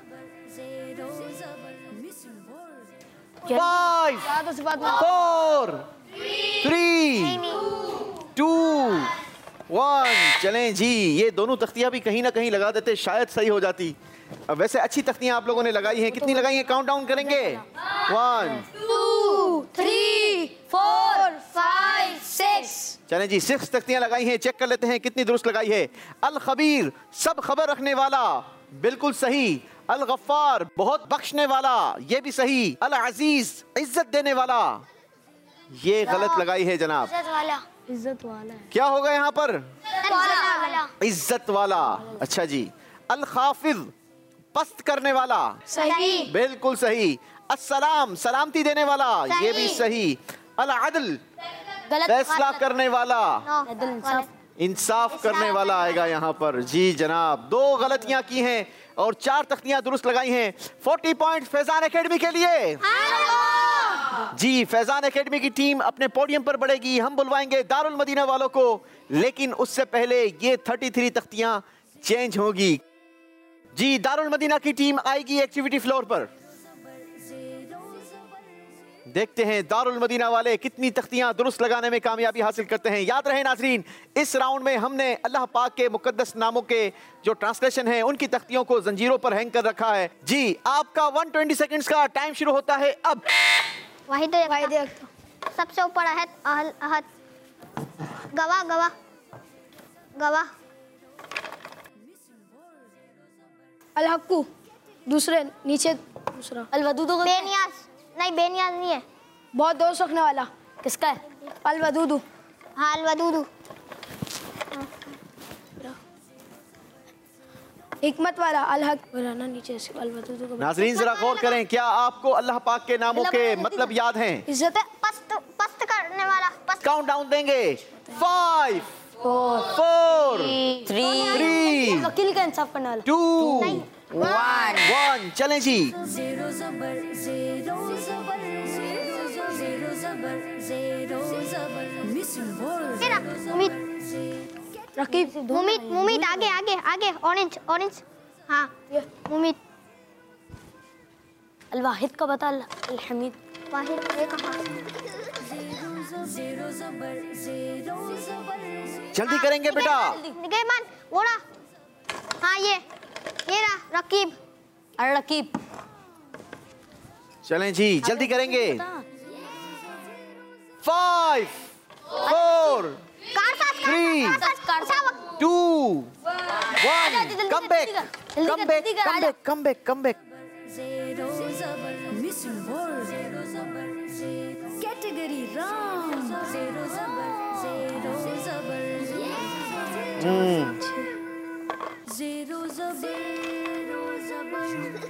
B: 5 4 3 2 1। चलें जी, ये दोनों तख्तियां भी कहीं ना कहीं लगा देते, शायद सही हो जाती। अब वैसे अच्छी तख्तियां आप लोगों ने लगाई हैं। कितनी लगाई हैं? काउंटडाउन करेंगे। 1
E: 2 3 4 5 6।
B: चलें जी, 6 तख्तियां लगाई हैं। चेक कर लेते हैं कितनी दुरुस्त लगाई है। अल खबीर, सब खबर रखने वाला, बिल्कुल सही। अल गफ्फार, बहुत बख्शने वाला, ये भी सही। अल अजीज, इज्जत देने वाला, ये गलत लगाई है जनाब।
E: इज्जत वाला है।
B: क्या होगा यहाँ पर?
G: वाला।
B: इज्जत वाला। अच्छा जी। अल खाफिज, पस्त करने वाला,
G: सही।
B: बिल्कुल सही। अस्सलाम, सलामती देने वाला, ये भी सही। अल अदल, फैसला करने वाला, इंसाफ करने वाला आएगा यहाँ पर। जी जनाब, 2 गलतियां की हैं और 4 तख्तियां दुरुस्त लगाई हैं। 40 पॉइंट फैजान एकेडमी के लिए। जी, फैजान एकेडमी की टीम अपने पोडियम पर बढ़ेगी। हम बुलवाएंगे दारुल मदीना वालों को, लेकिन उससे पहले ये 33 तख्तियां चेंज होगी। जी, दारुल मदीना की टीम आएगी एक्टिविटी फ्लोर पर। देखते हैं दारुल मदीना वाले कितनी तख्तियां दुरुस्त लगाने में कामयाबी हासिल करते हैं। याद रहे नाजरीन, इस राउंड में हमने अल्लाह पाक के मुकद्दस नामों के जो ट्रांसलेशन है उनकी तख्तियों को जंजीरों पर हैंग कर रखा है। जी, आपका 120 सेकंड्स का टाइम शुरू होता है अब।
G: वाहिद सबसे ऊपर अहद, अहद, गवाह, गवाह, गवाह।
E: अल हक्कू, दूसरे नीचे दूसरा।
F: अल वदूदो का
G: बेनियाज, नहीं बेनियाज नहीं है।
E: बहुत दोस्त रखने वाला।
F: किसका है?
E: अल वदूदू।
G: हाँ, अल वदूदू।
E: हिकमत वाला। अल हक ना नीचे से अल वदूदू को।
B: नाजरीन जरा गौर करें, क्या आपको अल्लाह पाक के नामों के मतलब याद हैं?
E: इज्जत है।
G: पस्त, पस्त करने वाला, पस्त।
B: काउंटडाउन देंगे। 5 4 3
F: वकील का इंसाफ करने वाला।
B: 2 1। चलें जी।
A: Zero zebra, zero zebra. Missing word.
G: मेरा मुमीत
E: रकीब
G: मुमीत मुमीत आगे आगे आगे ऑरेंज ऑरेंज हाँ ये मुमीत
F: अलवाहिद का बता अलहमीद
G: वाहिद ये कहाँ
A: Zero zebra, zero zebra.
B: जल्दी करेंगे बेटा।
G: निगहबान घोड़ा हाँ ये रहा रकीब
F: अल रकीब
B: चलें जी जल्दी करेंगे। 5 4 3 2 1 come back
A: Zero zebra. Missing word. Zero zebra, zero. Category wrong. Zero zebra, zero zebra. Zero zebra, zero zebra.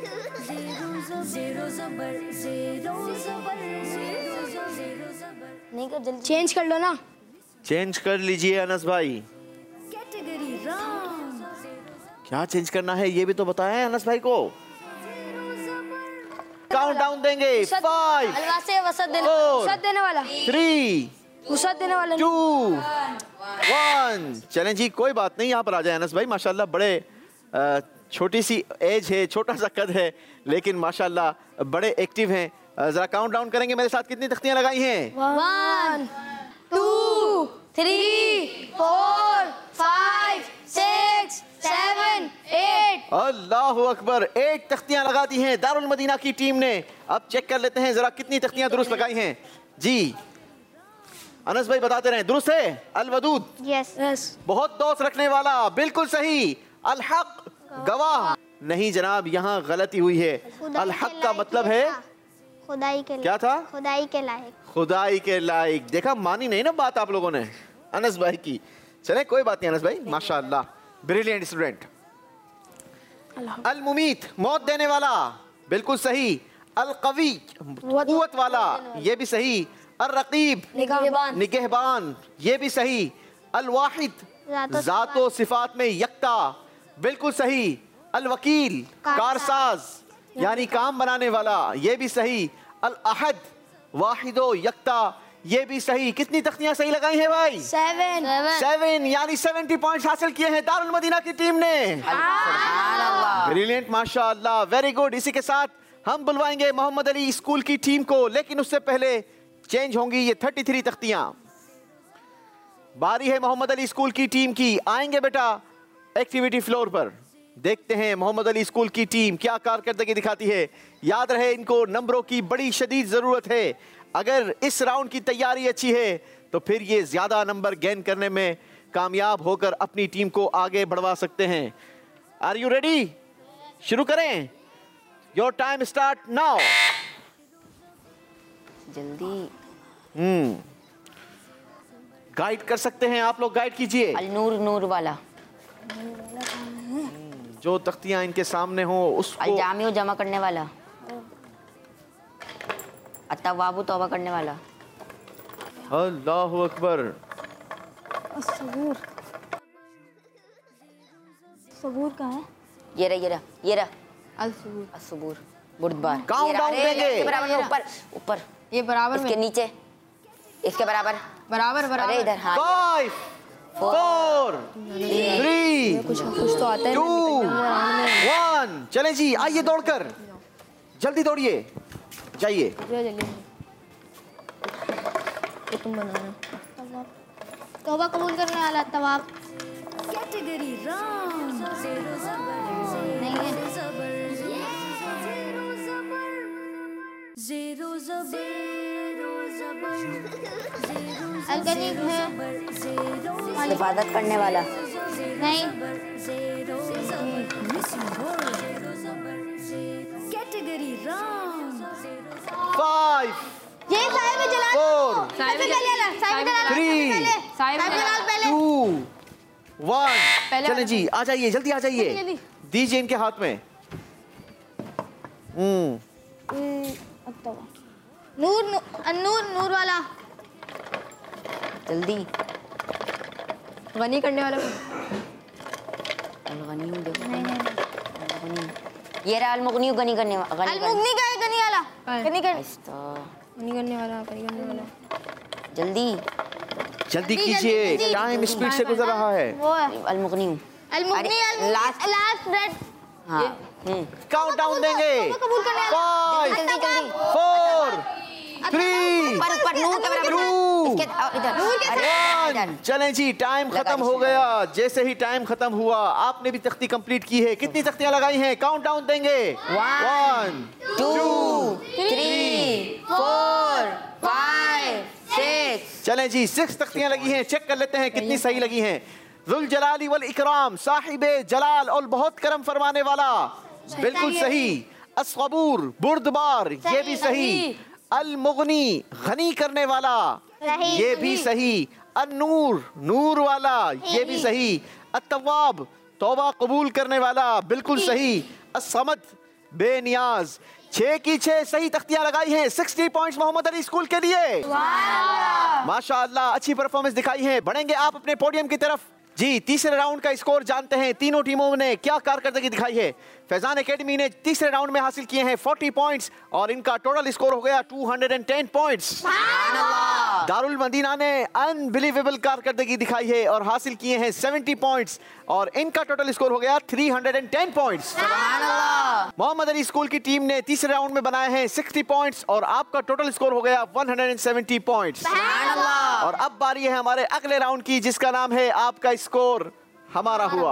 A: Zero zebra, zero zebra. Zero zebra.
F: नहीं कर जल्दी
E: चेंज कर लो ना।
B: चेंज कर लीजिए अनस भाई।
A: Category wrong.
B: क्या चेंज करना है ये भी तो बताएं अनस भाई को। काउंट डाउन देंगे 5
F: अलवा से वसत देने
B: 4
E: वसत देने वाला
B: 3
E: वसत देने वाला
B: 2 1 चलें जी कोई बात नहीं यहाँ पर आ जाए अनस भाई माशाल्लाह बड़े छोटी सी एज है छोटा सा कद है लेकिन माशाल्लाह बड़े एक्टिव हैं। जरा काउंट डाउन करेंगे मेरे साथ कितनी तख्तियां लगाई हैं।
F: 1 2 3 4 5 6 7 8
B: अल्लाह अकबर 8 तख्तियां लगा दी हैं दारुल मदीना की टीम ने। अब चेक कर लेते हैं जरा कितनी तख्तियां दुरुस्त लगाई हैं जी। अनस भाई बताते रहे दुरुस्त है। अल वदूद
G: यस
B: बहुत दोस्त रखने वाला बिल्कुल सही। अल हक गवाह नहीं जनाब यहाँ गलती हुई है। अल हक का मतलब है
G: खुदाई के
B: क्या था
G: खुदाई के लायक
B: खुदाई के लायक। देखा मानी नहीं ना बात आप लोगों ने अनस भाई की। चले कोई बात नहीं अनस भाई माशाअल्लाह ब्रिलियंट स्टूडेंट। अल मुमीत मौत देने वाला बिल्कुल सही। अल कवी कुव्वत वाला ये भी सही। अल रकीब निगहबान ये भी सही। अल वाहिद ज़ातो सिफात में यकता बिल्कुल सही। अल वकील कारसाज यानी काम बनाने वाला ये भी सही। अल अहद वाहिदो यकता ये भी सही। कितनी तख्तियां सही लगाई हैं भाई 7 यानी 70 पॉइंट्स हासिल किए हैं दारुल मदीना की टीम ने। ब्रिलियंट माशाअल्लाह वेरी गुड। इसी के साथ हम बुलवाएंगे मोहम्मद अली स्कूल की टीम को लेकिन उससे पहले चेंज होंगी ये 33 तख्तियां। बारी है मोहम्मद अली स्कूल की टीम की। आएंगे बेटा एक्टिविटी फ्लोर पर। देखते हैं मोहम्मद अली स्कूल की टीम क्या कारकर्दगी दिखाती है। याद रहे इनको नंबरों की बड़ी शदीद जरूरत है। अगर इस राउंड की तैयारी अच्छी है तो फिर ये ज्यादा नंबर गेन करने में कामयाब होकर अपनी टीम को आगे बढ़वा सकते हैं। Are you ready? शुरू करें। Your time start now.
C: जल्दी
B: गाइड कर सकते हैं आप लोग गाइड कीजिए।
C: अल नूर नूर वाला
B: जो तख्तियां इनके सामने हो उसको
C: अल जामियो जमा करने वाला। अत्तवाबु तौबा करने वाला।
B: अल्लाह अकबर।
I: सबूर कहाँ है?
C: ये रहा
H: अल सुबूर
C: असबूर बुर्दबार।
B: काउंट डाउन देंगे।
C: इसके बराबर में ऊपर ऊपर
H: ये बराबर
C: इसके
H: में
C: नीचे इसके बराबर
H: बराबर
C: अरे
H: बराबर
C: इधर हाँ
B: 5 4 3
E: कुछ तो आता है
B: 2 1 चलें जी आइए दौड़कर जल्दी दौड़िए जाइए।
I: तौबा कबूल करने वाला तवाब
A: Category wrong. Zero zebra, zero zebra. Zero zebra, zero zebra.
I: अलगनीब है
C: हिफाजत करने वाला।
I: नहीं
A: Category wrong.
B: 5
I: ये साहिब जलाल
B: 4
I: साहिब जलाल
B: 3
I: जलाल पहले
B: 2 1 चलें जी आ जाइए जल्दी आ जाइए दीजिए इनके हाथ में।
I: नूर नूर नूर वाला
C: जल्दी
H: गनी करने वाला
C: अलगनी देखो ये रहा अलमुगनी गनी करने वाला।
I: अलमुगनी का है गनी वाला गनी कर
H: पानी करने वाला, पानी करने वाला।
C: जल्दी
B: जल्दी कीजिए, टाइम स्पीड से गुजर रहा है।
I: वो है
C: अलमुगनी।
I: अलमुगनी
C: लास्ट
I: ब्रेड।
C: हाँ
B: काउंट डाउन देंगे। 5
C: जल्दी जल्दी
B: 4 3
C: ऊपर नूर के बराबर
B: 2
C: इसके इधर
B: 1। चलें जी, टाइम खत्म हो गया। जैसे ही टाइम खत्म हुआ, आपने भी तख्ती कंप्लीट की है। कितनी तख्तियां लगाई हैं? काउंट डाउन देंगे। 1 2
C: 3 4 5 6।
B: चलें जी, 6 तख्तियां लगी हैं। चेक कर लेते हैं कितनी सही लगी हैं। जुल जलाली वल इकराम, साहिबे जलाल और बहुत करम फरमाने वाला, बिल्कुल सही। अस्सबूर, बुर्दबार, ये भी सही। अल मुगनी, गनी करने वाला, ये भी सही। अन्नूर, नूर वाला, ये भी सही। अत्तवाब, तौबा कबूल करने वाला, बिल्कुल सही। अस्समद, बेनियाज। 6 की 6 सही तख्तियां लगाई हैं। 60 पॉइंट्स मोहम्मद अली स्कूल के लिए। माशाअल्लाह, अच्छी परफॉर्मेंस दिखाई है। बढ़ेंगे आप अपने पोडियम की तरफ। जी, तीसरे राउंड का स्कोर जानते हैं। तीनों टीमों ने क्या कारकर्दगी दिखाई है। फैजान एकेडमी ने तीसरे राउंड में हासिल किए हैं 40 पॉइंट्स और इनका टोटल स्कोर हो गया 210 पॉइंट्स। दारुल मदीना ने अनबिलीवेबल कारकर्दगी दिखाई है और हासिल किए हैं 70 पॉइंट्स और इनका टोटल स्कोर हो गया 310 पॉइंट्स। मोहम्मद अली स्कूल की टीम ने तीसरे राउंड में बनाए हैं 60 पॉइंट्स और आपका टोटल स्कोर हो गया 170 पॉइंट्स। और अब बारी है हमारे अगले राउंड की, जिसका नाम है आपका स्कोर हमारा हुआ।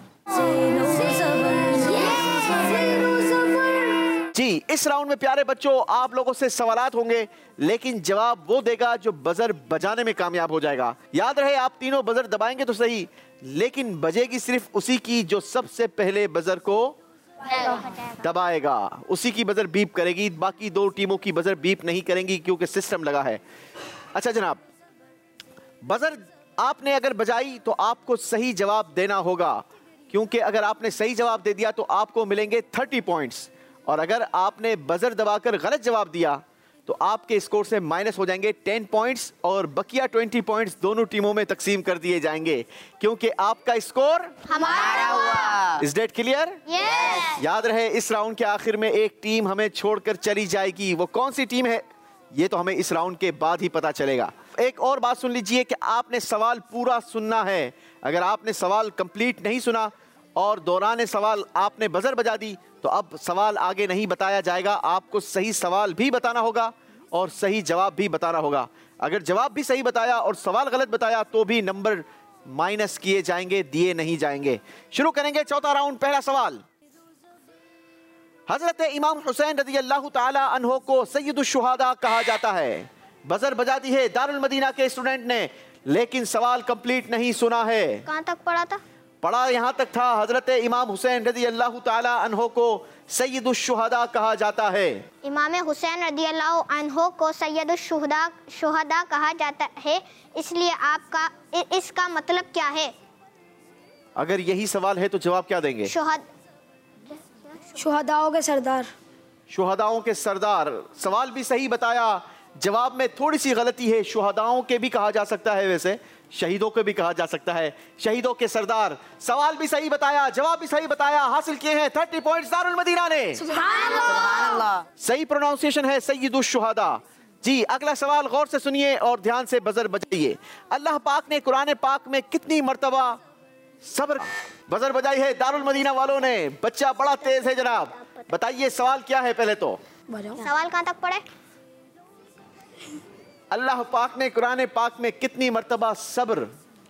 B: जी, इस राउंड में प्यारे बच्चों आप लोगों से सवालात होंगे, लेकिन जवाब वो देगा जो बजर बजाने में कामयाब हो जाएगा। याद रहे, आप तीनों बजर दबाएंगे तो सही, लेकिन बजेगी सिर्फ उसी की जो सबसे पहले बजर को दबाएगा, उसी की बजर बीप करेगी। बाकी 2 टीमों की बजर बीप नहीं करेंगी क्योंकि सिस्टम लगा है। अच्छा जनाब, बजर आपने अगर बजाई तो आपको सही जवाब देना होगा, क्योंकि अगर आपने सही जवाब दे दिया तो आपको मिलेंगे 30 पॉइंट्स और अगर आपने बजर दबाकर गलत जवाब दिया तो आपके स्कोर से माइनस हो जाएंगे 10 पॉइंट्स और बकिया 20 पॉइंट्स दोनों टीमों में तकसीम कर दिए जाएंगे, क्योंकि आपका स्कोर
C: हमारा हुआ।
B: Is that clear? याद रहे, इस राउंड के आखिर में एक टीम हमें छोड़कर चली जाएगी। वो कौन सी टीम है ये तो हमें इस राउंड के बाद ही पता चलेगा। एक और बात सुन लीजिए कि आपने सवाल पूरा सुनना है। अगर आपने सवाल कंप्लीट नहीं सुना और दौरान सवाल आपने बजर बजा दी तो अब सवाल आगे नहीं बताया जाएगा। आपको सही सवाल भी बताना होगा और सही जवाब भी बताना होगा। अगर जवाब भी सही बताया और सवाल गलत बताया तो भी नंबर माइनस किए जाएंगे, दिए नहीं जाएंगे। शुरू करेंगे चौथा राउंड। पहला सवाल, हजरत इमाम हुसैन रज़ी अल्लाह ताला अन्हो को सैयदुश शुहादा कहा जाता है। बजर बजा दी है दारुल मदीना के स्टूडेंट ने, लेकिन सवाल कंप्लीट नहीं सुना है।
G: कहाँ तक पढ़ा था?
B: पढ़ा यहाँ तक था, हजरत इमाम हुसैन रज़ी अल्लाह ताला अन्हो को सैयदुश शुहादा कहा जाता है।
G: इमाम हुसैन रज़ी अल्लाह अन्हो को सैयदुश शुहदा कहा जाता है, इसलिए आपका इसका मतलब क्या है?
B: अगर यही सवाल है तो जवाब क्या देंगे?
E: शुहदाओं के सरदार।
B: शुहदाओं के सरदार। सवाल भी सही बताया, जवाब में थोड़ी सी गलती है। शुहदाओं के भी कहा जा सकता है, वैसे शहीदों को भी कहा जा सकता है। शहीदों के सरदार। सवाल भी सही बताया, जवाब भी सही बताया। हासिल किए हैं 30 पॉइंट्स दारुल मदीना ने।
C: सुभान अल्लाह।
B: सही प्रोनाउंसिएशन है सैयदुश शुहदा। जी, अगला सवाल गौर से सुनिए और ध्यान से बजर बजाइए। अल्लाह पाक ने कुरान पाक में कितनी मर्तबा सब्र बजर बजाई है दारुल मदीना वालों ने? बच्चा बड़ा तेज है जनाब, बताइए सवाल क्या है पहले तो।
G: सवाल कहाँ तक पढ़े?
B: अल्लाह पाक ने कुरान पाक में कितनी मर्तबा सब्र,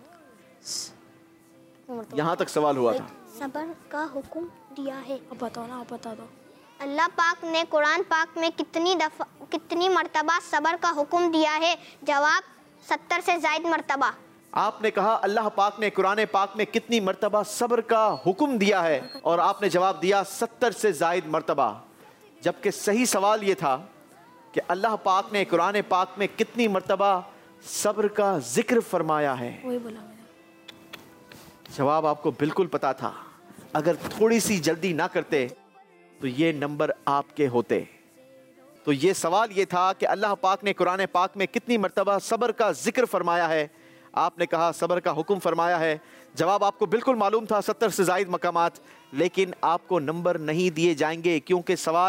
B: यहाँ तक सवाल हुआ था।
G: सब्र का हुक्म दिया है।
E: अब बताओ ना, आप बता दो।
G: अल्लाह पाक ने कुरान पाक में कितनी मर्तबा सब्र का हुक्म दिया है? जवाब 70 से ज़ायद मर्तबा।
B: आपने कहा अल्लाह पाक ने कुरान पाक में कितनी मर्तबा सब्र का हुक्म दिया है और आपने जवाब दिया 70 से ज़ायद मर्तबा, जबकि सही सवाल ये था कि अल्लाह पाक ने कुरान पाक में कितनी मर्तबा सब्र का जिक्र फरमाया है।
E: वही बोला मैंने।
B: जवाब आपको बिल्कुल पता था। अगर थोड़ी सी जल्दी ना करते तो ये नंबर आपके होते। तो ये सवाल ये था कि अल्लाह पाक ने कुरान पाक में कितनी मर्तबा सब्र का जिक्र फरमाया है। आपने कहा सब्र का हुक्म फरमाया है। जवाब आपको बिल्कुल मालूम था 70 से ज़ायद मकामात, लेकिन आपको नंबर नहीं दिए जाएंगे क्योंकि सवाल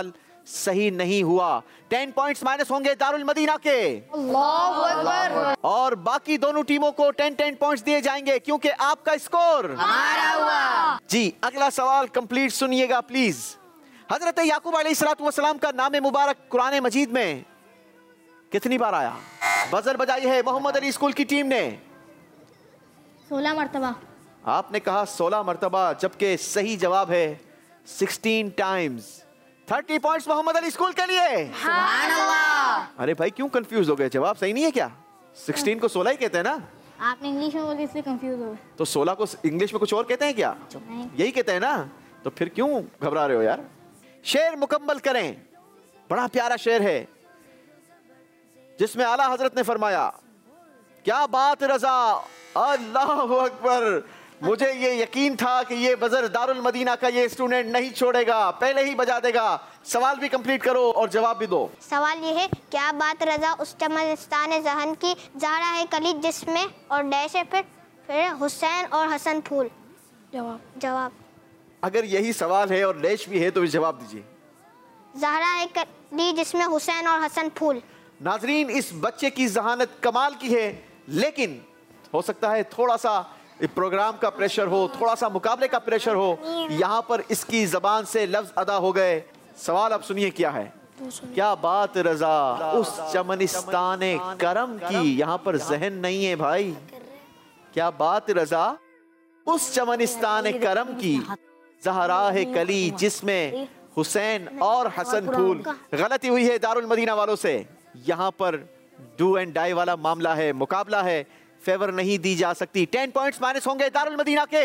B: सही नहीं हुआ। 10 पॉइंट्स माइनस होंगे दारुल मदीना के।
D: अल्लाहु अकबर।
B: और बाकी दोनों टीमों को 10-10 पॉइंट्स दिए जाएंगे क्योंकि आपका स्कोर
D: हमारा हुआ।
B: जी, अगला सवाल कंप्लीट सुनिएगा प्लीज। हजरत याकूब अलैहिस्सलाम का नाम मुबारक कुरान मजीद में कितनी बार आया? बजर बजाई है मोहम्मद अली स्कूल की टीम ने।
I: 16 मरतबा।
B: आपने कहा 16 मरतबा, जबकि सही जवाब है 16 times. 30 points Mohammad Ali school के लिए।
D: सुभान अल्लाह।
B: अरे भाई क्यों कंफ्यूज हो गए? जवाब सही नहीं है क्या? 16 को 16 ही कहते हैं ना?
I: आपने इंग्लिश में बोली इसलिए कंफ्यूज हो गए।
B: तो 16 को इंग्लिश में कुछ और कहते हैं क्या? यही कहते हैं ना? तो फिर क्यों घबरा रहे हो यार? शेर मुकम्मल करें। बड़ा प्यारा शेर है जिसमें आला हजरत ने फरमाया, क्या बात रजा, अल्लाहु अकबर, मुझे ये यकीन था कि ये बजर दारुल मदीना का ये स्टूडेंट नहीं छोड़ेगा, पहले ही बजा देगा। सवाल भी कंप्लीट करो और जवाब भी दो।
G: सवाल ये है, क्या बात रजा उस चमनिस्तान जहन की, ज़हरा है कली जिसमें, और डैश है फिर हुसैन और हसन फूल। जवाब
B: अगर यही सवाल है और डैश भी है तो जवाब दीजिए।
G: ज़हरा है कली जिसमें हुसैन और हसन फूल।
B: नाजरीन, इस बच्चे की जहानत कमाल की है, लेकिन हो सकता है थोड़ा सा प्रोग्राम का प्रेशर हो, थोड़ा सा मुकाबले का प्रेशर हो, यहाँ पर इसकी जबान से लफ्ज अदा हो गए। सवाल अब सुनिए क्या है। क्या बात रजा उस चमनिस्तान करम की, यहाँ पर जहन नहीं है भाई। क्या बात रजा उस चमनिस्तान करम की, ज़हरा है कली जिसमें हुसैन और हसन फूल। गलती हुई है दारुल मदीना वालों से। यहाँ पर डू एंड डाई वाला मामला है, मुकाबला है, फेवर नहीं दी जा सकती। 10 पॉइंट्स माइनस होंगे दारुल मदीना के।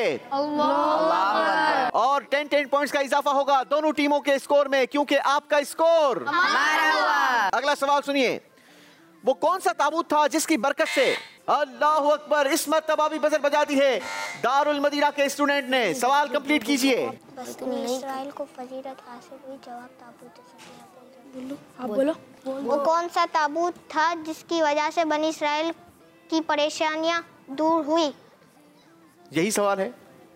B: और 10 पॉइंट्स का इजाफा होगा दोनों टीमों के स्कोर में क्योंकि आपका स्कोर
D: हमारा हुआ।
B: अगला सवाल सुनिए। वो कौन सा ताबूत था जिसकी बरकत से, अल्लाहु अकबर, इस मर्तबा भी बजर बजा दी है दारुल मदीना के स्टूडेंट ने। सवाल कंप्लीट कीजिए।
G: इस्राइल को फजीलत हासिल हुई। जवाब ताबूत सकीना।
E: आप बोलो।
G: वो कौन सा ताबूत था जिसकी वजह से बनी इस्राइल की परेशानियां दूर हुई?
B: यही सवाल है।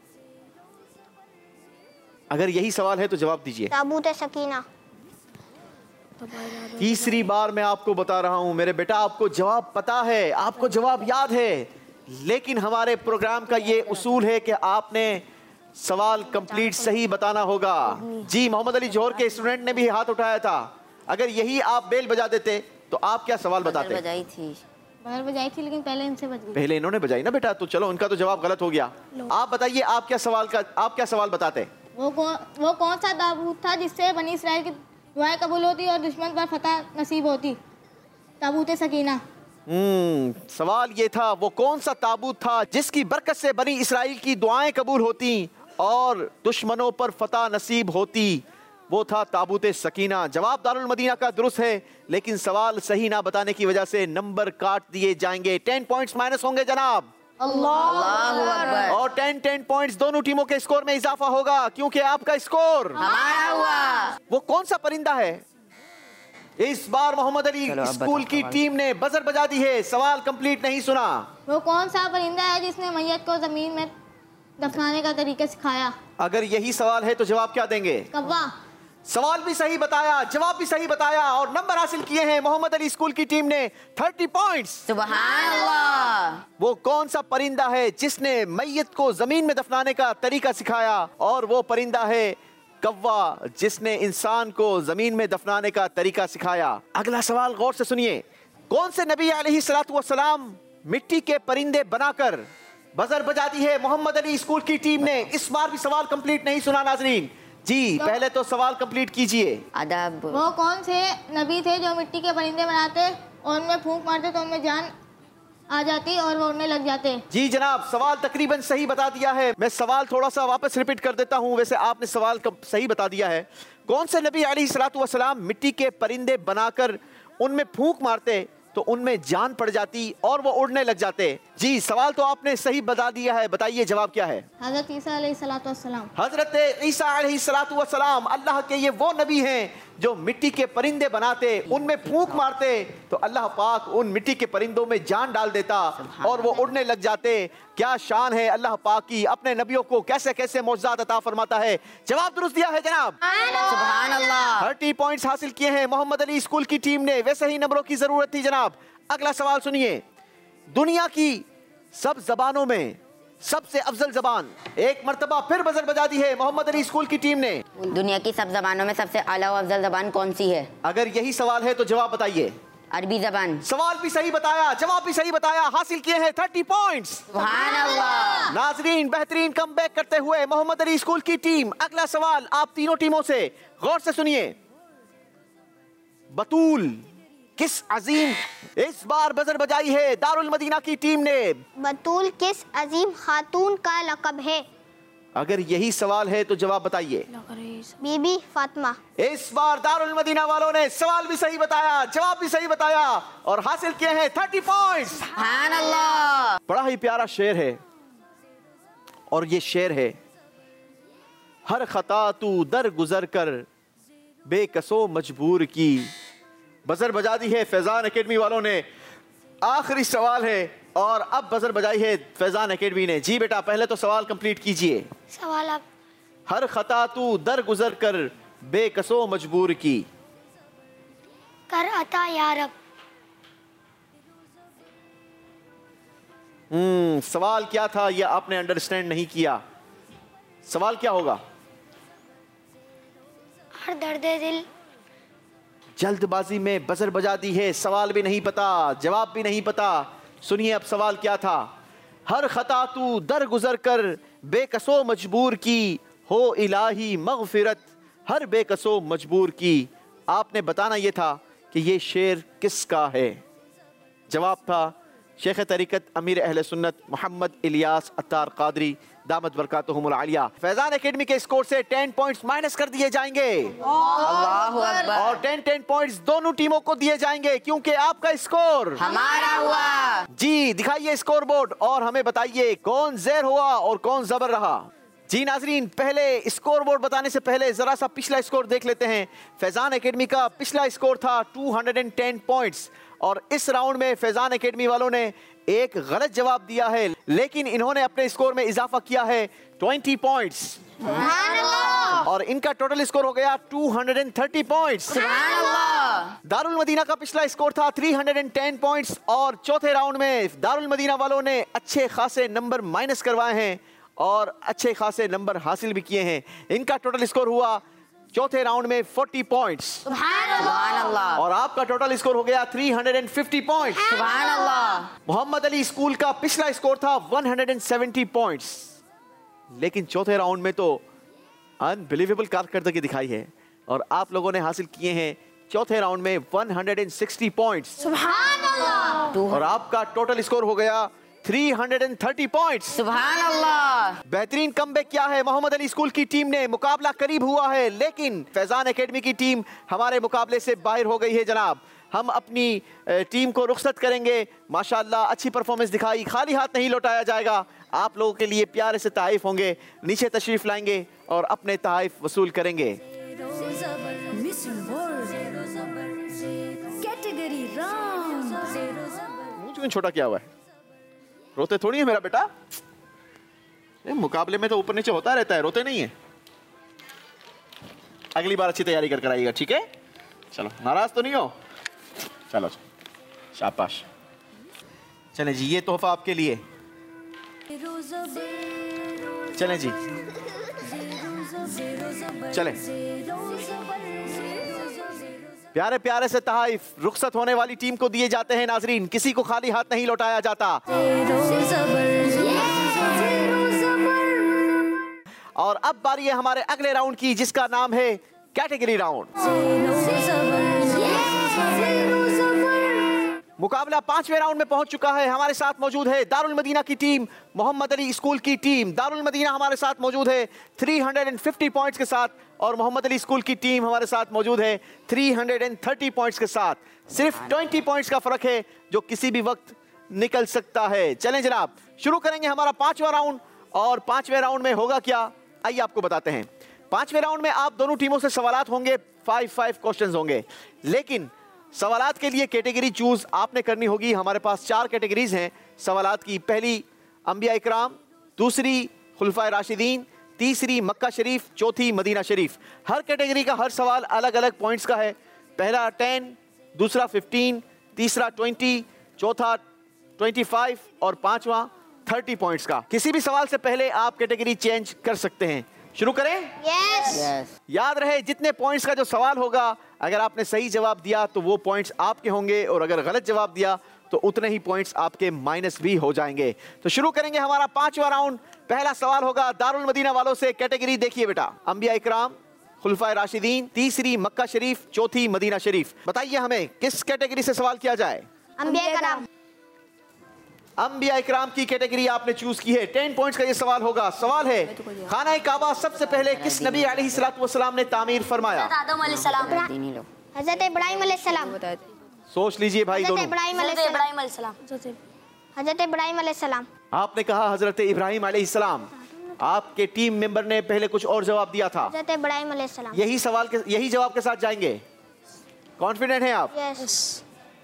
B: अगर यही सवाल है तो जवाब दीजिए।
G: ताबूत सकीना।
B: तीसरी बार मैं आपको बता रहा हूं मेरे बेटा, आपको जवाब पता है, आपको जवाब याद है, लेकिन हमारे प्रोग्राम का ये उसूल है कि आपने सवाल कंप्लीट सही बताना होगा। जी, मोहम्मद अली जौहर के स्टूडेंट ने भी हाथ उठाया था। अगर यही आप बेल बजा देते तो आप क्या सवाल बताते?
C: बजाई थी,
I: बगल बजाई थी, लेकिन पहले इनसे बच गई।
B: पहले इन्होंने बजाई ना बेटा, तो चलो उनका तो जवाब गलत हो गया। आप बताइए, आप क्या सवाल बताते?
I: वो कौन सा ताबूत था जिससे बनी इस्राइल की दुआएं कबूल होती और दुश्मन पर फतह नसीब होती? ताबूत सकीना।
B: सवाल ये था, वो कौन सा ताबूत था जिसकी बरकत से बनी इस्राइल की दुआएं कबूल होती और दुश्मनों पर फतह नसीब होती? वो था ताबूत सकीना। जवाब दारुल मदीना का दुरुस्त है, लेकिन सवाल सही ना बताने की वजह से नंबर काट दिए जाएंगे। 10 पॉइंट्स माइनस होंगे जनाब।
C: अल्लाहु अकबर।
B: और 10 पॉइंट्स दोनों टीमों के स्कोर में इजाफा होगा क्योंकि आपका स्कोर
C: हमारा हुआ।
B: वो कौन सा परिंदा है? इस बार मोहम्मद अली स्कूल की टीम ने बजर बजा दी है। सवाल कंप्लीट नहीं सुना।
I: वो कौन सा परिंदा है जिसने मैयत को जमीन में दफनाने का तरीका सिखाया?
B: अगर यही सवाल है तो जवाब क्या देंगे?
I: कौवा।
B: सवाल भी सही बताया, जवाब भी सही बताया और नंबर हासिल किए हैं मोहम्मद अली स्कूल की टीम ने 30 पॉइंट्स।
C: सुभान अल्लाह।
B: वो कौन सा परिंदा है जिसने मैयत को जमीन में दफनाने का तरीका सिखाया? और वो परिंदा है कौवा, जिसने इंसान को जमीन में दफनाने का तरीका सिखाया। अगला सवाल गौर से सुनिए। कौन से नबी अलैहिस्सलातु वस्सलाम मिट्टी के परिंदे बनाकर बजर बजा दी है मोहम्मद अली स्कूल की टीम ने? इस बार भी सवाल कंप्लीट नहीं सुना नाजरीन। जी, पहले तो सवाल कंप्लीट कीजिए।
C: अदब।
I: वो कौन से नबी थे जो मिट्टी के परिंदे बनाते और उनमें फूंक मारते तो उनमें जान आ जाती और वो उड़ने लग जाते?
B: जी जनाब, सवाल तकरीबन सही बता दिया है। मैं सवाल थोड़ा सा वापस रिपीट कर देता हूं, वैसे आपने सवाल सही बता दिया है। कौन से नबी अलैहिस्सलातु वस्सलाम मिट्टी के परिंदे बनाकर उनमें फूंक मारते तो उनमें जान पड़ जाती और वो उड़ने लग जाते? जी, सवाल तो आपने सही बता दिया है। बताइए जवाब क्या है?
I: हज़रत ईसा अलैहिस्सलातु वस्सलाम।
B: हजरत ईसा अलैहिस्सलातु वस्सलाम अल्लाह के ये वो नबी हैं जो मिट्टी के परिंदे बनाते, उनमें फूंक मारते तो अल्लाह पाक उन मिट्टी के परिंदों में जान डाल देता और वो उड़ने लग जाते। क्या शान है अल्लाह पाक की, अपने नबियों को कैसे कैसे मौजज़ात अता फरमाता है। जवाब दुरुस्त दिया है जनाब,
C: सुभान अल्लाह।
B: 30 पॉइंट्स हासिल किए हैं मोहम्मद अली स्कूल की टीम ने। वैसे ही नंबरों की जरूरत थी जनाब। अगला सवाल सुनिए, दुनिया की सब जबानों में सबसे अफजल जबान, एक मर्तबा फिर बजर बजा दी है मोहम्मद अली स्कूल की टीम ने।
C: दुनिया की सब जबानों में सबसे आला और अफजल जबान कौन सी है?
B: अगर यही सवाल है तो जवाब बताइए।
C: अरबी जबान।
B: सवाल भी सही बताया, जवाब भी सही बताया, हासिल किए हैं 30 पॉइंट्स।
C: सुभान अल्लाह।
B: नाजरीन, बेहतरीन कमबैक करते हुए मोहम्मद अली स्कूल की टीम। अगला सवाल आप तीनों टीमों से गौर से सुनिए। बतूल किस अजीम, इस बार बजर बजाई है दारुल मदीना की टीम ने।
G: बतूल किस अजीम खातून का लक़ब है?
B: अगर यही सवाल है तो जवाब बताइए।
G: बीबी फातिमा।
B: इस बार दारुल मदीना वालों ने सवाल भी सही बताया, जवाब भी सही बताया और हासिल किए हैं 30 पॉइंट्स।
C: सुभान अल्लाह।
B: बड़ा ही प्यारा शेर है और ये शेर है, हर खता तू दर गुजर कर बेकसो मजबूर की। बजर बजा दी है फैजान एकेडमी वालों ने। आखिरी सवाल है और अब बजर बजाई है फैजान एकेडमी ने। जी बेटा, पहले तो सवाल कंप्लीट कीजिए।
E: सवाल आप।
B: हर खता तू दर गुजर कर बेकसो मजबूर की।
E: कर अता या रब।
B: सवाल क्या था यह आपने अंडरस्टैंड नहीं किया। सवाल क्या होगा?
E: हर दर्दे दिल।
B: जल्दबाजी में बजर बजा दी है, सवाल भी नहीं पता, जवाब भी नहीं पता। सुनिए अब सवाल क्या था। हर खता तू दर गुजर कर बेकसो मजबूर की, हो इलाही मगफिरत हर बेकसो मजबूर की। आपने बताना यह था कि ये शेर किसका है। जवाब था शेख तरीक़त अमीर अहले सुन्नत मोहम्मद इलियास अत्तार क़ादरी दामत बरकातुहुमुल आलिया। फैजान एकेडमी के स्कोर से 10 पॉइंट्स माइनस कर दिए जाएंगे।
C: अल्लाहु अकबर।
B: और 10 पॉइंट्स दोनों टीमों को दिए जाएंगे क्योंकि आपका स्कोर
C: हमारा हुआ।
B: जी दिखाइए स्कोर बोर्ड और हमें बताइए कौन ज़ेर हुआ और कौन ज़बर रहा। जी नाजरीन, पहले स्कोर बोर्ड बताने से पहले जरा सा पिछला स्कोर देख लेते हैं। फैजान एकेडमी का पिछला स्कोर था 210 पॉइंट्स और इस राउंड में फैजान एकेडमी वालों ने एक गलत जवाब दिया है, लेकिन इन्होंने अपने स्कोर में इजाफा किया है 20 पॉइंट्स और इनका टोटल स्कोर हो गया 230 पॉइंट्स। दारुल मदीना का पिछला स्कोर था 310 पॉइंट्स और चौथे राउंड में दारुल मदीना वालों ने अच्छे खासे नंबर माइनस करवाए हैं और अच्छे खासे नंबर हासिल भी किए हैं। इनका टोटल स्कोर हुआ चौथे राउंड में 40 पॉइंट्स।
C: सुभान अल्लाह।
B: और आपका टोटल स्कोर हो गया 350 पॉइंट्स।
C: सुभान अल्लाह।
B: मोहम्मद अली स्कूल का पिछला स्कोर था 170 पॉइंट्स, लेकिन चौथे राउंड में तो अनबिलीवेबल कारकर्दगी दिखाई है और आप लोगों ने हासिल किए हैं चौथे राउंड में 160 पॉइंट्स।
E: सुभान अल्लाह।
B: और आपका टोटल स्कोर हो गया 330 पॉइंट्स।
C: सुभान अल्लाह।
B: बेहतरीन कमबैक किया है मोहम्मद अली स्कूल की टीम ने। मुकाबला करीब हुआ है लेकिन फैजान एकेडमी की टीम हमारे मुकाबले से बाहर हो गई है जनाब। हम अपनी टीम को रुखसत करेंगे। माशाल्लाह अच्छी परफॉर्मेंस दिखाई, खाली हाथ नहीं लौटाया जाएगा। आप लोगों के लिए प्यारे से तहफ़ होंगे, नीचे तशरीफ लाएंगे और अपने तहफ़ वसूल करेंगे। मुझे छोटा क्या हुआ है, रोते थोड़ी है मेरा बेटा। मुकाबले में तो ऊपर नीचे होता रहता है, रोते नहीं है। अगली बार अच्छी तैयारी कर आइएगा, ठीक है? चलो, नाराज तो नहीं हो? चलो शाबाश। चलें जी, ये तोहफा आपके लिए। चलें जी, चलें। प्यारे प्यारे से तहफ़ रुखसत होने वाली टीम को दिए जाते हैं नाजरीन, किसी को खाली हाथ नहीं लौटाया जाता। और अब बारी है हमारे अगले राउंड की जिसका नाम है कैटेगरी राउंड। मुकाबला 5वें राउंड में पहुंच चुका है। हमारे साथ मौजूद है दारुल मदीना की टीम, मोहम्मद अली स्कूल की टीम। दारुल मदीना हमारे साथ मौजूद है 350 पॉइंट्स के साथ और मोहम्मद अली स्कूल की टीम हमारे साथ मौजूद है 330 पॉइंट्स के साथ। सिर्फ 20 पॉइंट्स का फर्क है जो किसी भी वक्त निकल सकता है। चलें जनाब, शुरू करेंगे हमारा 5वां राउंड। और 5वें राउंड में होगा क्या, आइए आपको बताते हैं। 5वें राउंड में आप दोनों टीमों से सवालात होंगे 5 क्वेश्चंस होंगे, लेकिन सवालात के लिए कैटेगरी चूज आपने करनी होगी। हमारे पास 4 कैटेगरीज हैं सवालात की। पहली अंबिया इकराम, दूसरी खुलफाए राशिदीन, तीसरी मक्का शरीफ, चौथी मदीना शरीफ। हर कैटेगरी का हर सवाल अलग अलग पॉइंट्स का है। पहला 10, दूसरा 15, तीसरा 20, चौथा 25 और पांचवा 30 पॉइंट्स का। किसी भी सवाल से पहले आप कैटेगरी चेंज कर सकते हैं। शुरू करें?
G: यस।
B: याद रहे जितने पॉइंट्स का जो सवाल होगा, अगर आपने सही जवाब दिया तो वो पॉइंट्स आपके होंगे, और अगर गलत जवाब दिया तो उतने ही पॉइंट्स आपके माइनस भी हो जाएंगे। तो शुरू करेंगे हमारा 5वां राउंड। पहला सवाल होगा दारुल मदीना वालों से। कैटेगरी देखिए बेटा, अंबिया इकराम, खुलफाए राशिदीन, तीसरी मक्का शरीफ, चौथी मदीना शरीफ। बताइए हमें किस कैटेगरी से सवाल किया जाए?
G: अंबिया इकराम।
B: अंबिया इकराम की कैटेगरी आपने चूज की है। 10 पॉइंट्स का ये सवाल होगा। सवाल है, खाना काबा सबसे पहले किस नबी अलैहिस्सलातु वस्सलाम ने तामीर फरमाया?
C: आदम अलैहिस्सलाम।
G: हजरत इब्राहिम अलैहिस्सलाम।
B: सोच लीजिए भाई
G: हजरत
B: दोनों।
G: इब्राहिम अलैहिस्सलाम। हजरत इब्राहिम अलैहिस्सलाम।
B: आपने कहा हजरत इब्राहिम अलैहिस्सलाम। आपके टीम मेंबर ने पहले कुछ और जवाब दिया था।
G: हजरत इब्राहिम अलैहिस्सलाम।
B: यही जवाब के साथ जाएंगे? कॉन्फिडेंट हैं आप?
G: यस।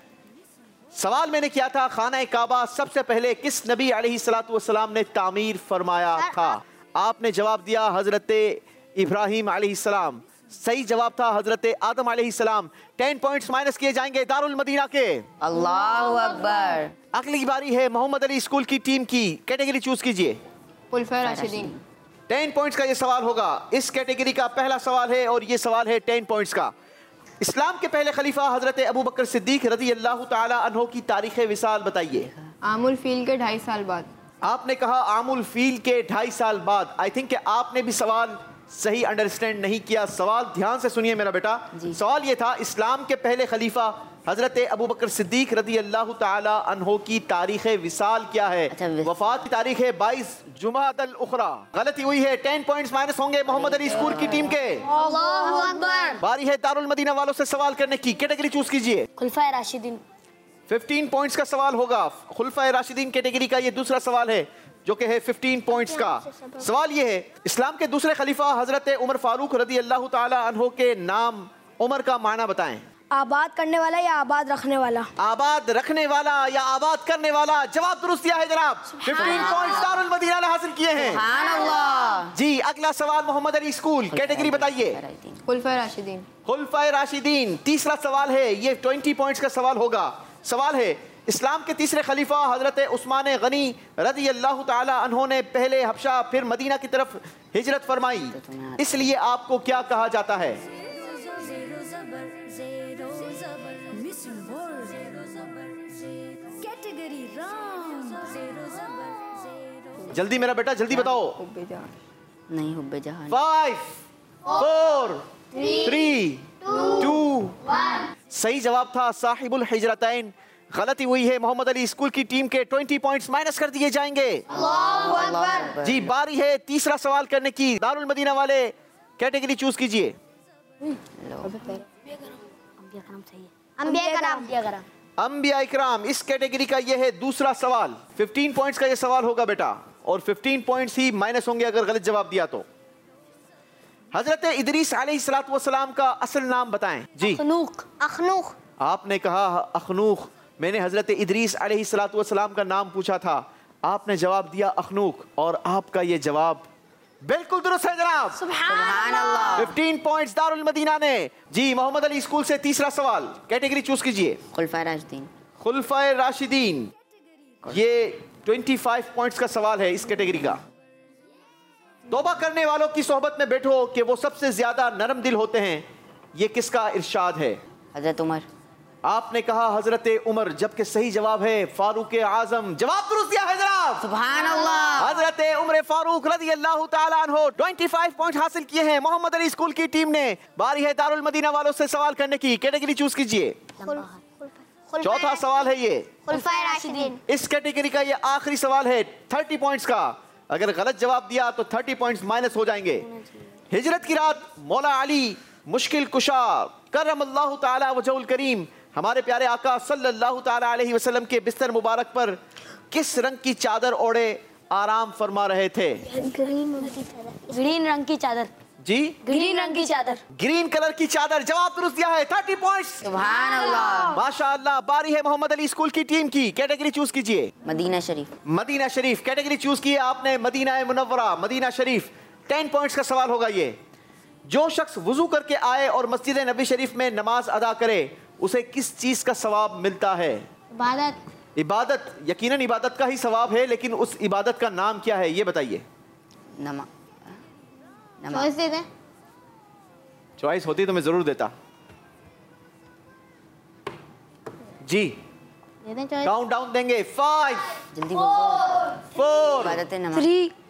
B: सवाल मैंने किया था, खाना काबा सबसे पहले किस नबी अलैहिस्सलातु वस्सलाम ने तामीर फरमाया था? आपने जवाब दिया हजरत इब्राहिम अलैहिस्सलाम। सही जवाब था हजरत आदम अलैहिस्सलाम। 10 पॉइंट्स माइनस किए जाएंगे दारुल मदीना के।
C: अल्लाहु अकबर।
B: अगली बारी है मोहम्मद अली स्कूल की टीम की। कैटेगरी चूज कीजिए।
H: खुलफाए राशिदीन।
B: 10 पॉइंट्स का ये सवाल होगा। इस कैटेगरी का पहला सवाल है और ये सवाल है 10 पॉइंट्स का। इस्लाम के पहले खलीफा हजरत अबू बकर सिद्दीक रज़ी अल्लाह ताला अन्हो की तारीख विसाल बताइए।
H: आमुल फील के 2.5 साल बाद।
B: आपने कहा आमुल फील के 2.5 साल बाद। आई थिंक आपने भी सवाल सही अंडरस्टैंड नहीं किया। सवाल ध्यान से सुनिए मेरा बेटा। सवाल ये था, इस्लाम के पहले खलीफा हजरत अबू बकर सिद्दीक रज़ी अल्लाह ताला अन्हो की तारीख विसाल क्या है? वफात की तारीख है 22 जुमादल उखरा। गलती हुई है। 10 पॉइंट्स माइनस होंगे मोहम्मद अली स्कूल की टीम के।
G: अल्लाहु अकबर।
B: बारी है दारुल मदीना वालों से सवाल करने की। कैटेगरी चूज कीजिए।
F: खुलफाए राशिदीन।
B: 15 पॉइंट्स का सवाल होगा। खुलफाए राशिदीन कैटेगरी का ये दूसरा सवाल है जो कि है 15 पॉइंट्स का। सवाल ये है, इस्लाम के दूसरे खलीफा हजरत उमर फारूक रज़ी अल्लाह ताला अन्हो के नाम उमर का माना बताएं।
E: आबाद करने वाला या आबाद रखने वाला?
B: आबाद रखने वाला या आबाद करने वाला। जवाब दुरुस्त दिया है जनाब। 15 पॉइंट्स दारुल मदीना ने हासिल किए हैं।
C: सुभान अल्लाह।
B: जी अगला सवाल मोहम्मद अली स्कूल। कैटेगरी बताइए।
H: खुलफाए राशिदीन।
B: खुलफाए राशिदीन तीसरा सवाल है। ये 20 पॉइंट्स का सवाल होगा। सवाल है, इस्लाम के तीसरे खलीफा हजरत उस्मान गनी रज़ी अल्लाह ताला अन्हो ने पहले हबशा फिर मदीना की तरफ हिजरत फरमाई, इसलिए आपको क्या कहा जाता है?
A: कैटेगरी
B: जल्दी मेरा बेटा जल्दी बताओ।
C: नहीं हुब्बे जहान।
B: 5 4 3 2 1। सही जवाब था साहिबुल हिजरतैन। गलती हुई है मोहम्मद अली स्कूल की टीम के। 20 पॉइंट्स माइनस कर दिए जाएंगे।
G: अल्लाहु अकबर।
B: जी बारी है तीसरा सवाल करने की। दारुल मदीना वाले कैटेगरी चूज कीजिए। अंबिया इकराम इस कैटेगरी का ये है दूसरा सवाल। 15 पॉइंट्स का ये सवाल होगा बेटा, और 15 पॉइंट्स ही माइनस होंगे अगर गलत जवाब दिया तो। हजरत इदरीस अलैहिस्सलातु वस्सलाम का असल नाम बताएं। जी
G: अखनूख।
B: आपने कहा अखनूख। मैंने हजरत इदरीस अलैहिस्सलातु वस्सलाम का नाम पूछा था, आपने जवाब दिया अखनूख, और आपका ये जवाब बिल्कुल दुरुस्त है जनाब।
C: सुभान अल्लाह।
B: 15 पॉइंट्स दारुल मदीना ने। जी मोहम्मद अली स्कूल से तीसरा सवाल। कैटेगरी चूज कीजिए।
C: खुलफाए राशिदीन।
B: खुलफाए राशिदीन ये 25 पॉइंट्स का सवाल है इस कैटेगरी का। तौबा करने वालों की सोहबत में बैठो कि वो सबसे ज्यादा नरम दिल होते हैं, ये किसका इरशाद है?
C: हजरत उमर।
B: आपने कहा हजरत उमर, जबकि सही जवाब है फारूक आजम। जवाब दुरुस्त दिया है जनाब।
C: सुभान अल्लाह।
B: हजरत उमर फारूक रज़ी अल्लाह ताला अन्हो 25 पॉइंट हासिल किए हैं मोहम्मद अली स्कूल की टीम ने। बारी है दारुल मदीना वालों से सवाल करने की। कैटेगरी चूज कीजिए। चौथा सवाल है ये।
G: खुलफाए राशिदीन।
B: इस कैटेगरी का ये आखिरी सवाल है 30 पॉइंट्स का। अगर गलत जवाब दिया तो 30 पॉइंट्स माइनस हो जाएंगे। हिजरत की रात मौला अली मुश्किल कुशा करमल्लाहु ताला वजहुल करीम हमारे प्यारे आका सल्लल्लाहु ताला अलैहि वसल्लम के बिस्तर मुबारक पर किस रंग की चादर ओढ़े आराम फरमा रहे थे?
F: ग्रीन रंग की चादर।
B: जी
F: ग्रीन रंग की चादर।
B: ग्रीन कलर की चादर, जवाब दुरुस्त दिया है। 30 पॉइंट्स।
C: सुभान अल्लाह।
B: माशाअल्लाह। बारी है मोहम्मद अली स्कूल की टीम की। कैटेगरी चूज कीजिए।
C: मदीना शरीफ।
B: मदीना शरीफ कैटेगरी चूज की है आपने। मदीना मुनव्वरा, मदीना शरीफ। 10 पॉइंट्स का सवाल होगा ये। जो शख्स वुजू करके आए और मस्जिद नबी शरीफ में नमाज अदा करे उसे किस चीज का सवाब मिलता है?
I: इबादत।
B: इबादत। यकीनन इबादत का ही सवाब है, लेकिन उस इबादत का नाम क्या है ये बताइए।
I: चॉइस दे दें।
B: चॉइस होती तो मैं जरूर देता। जी
I: दे दें चॉइस।
B: काउंट डाउन देंगे। 5
C: जल्दी बोलो।
B: 4
C: इबादत नमाज।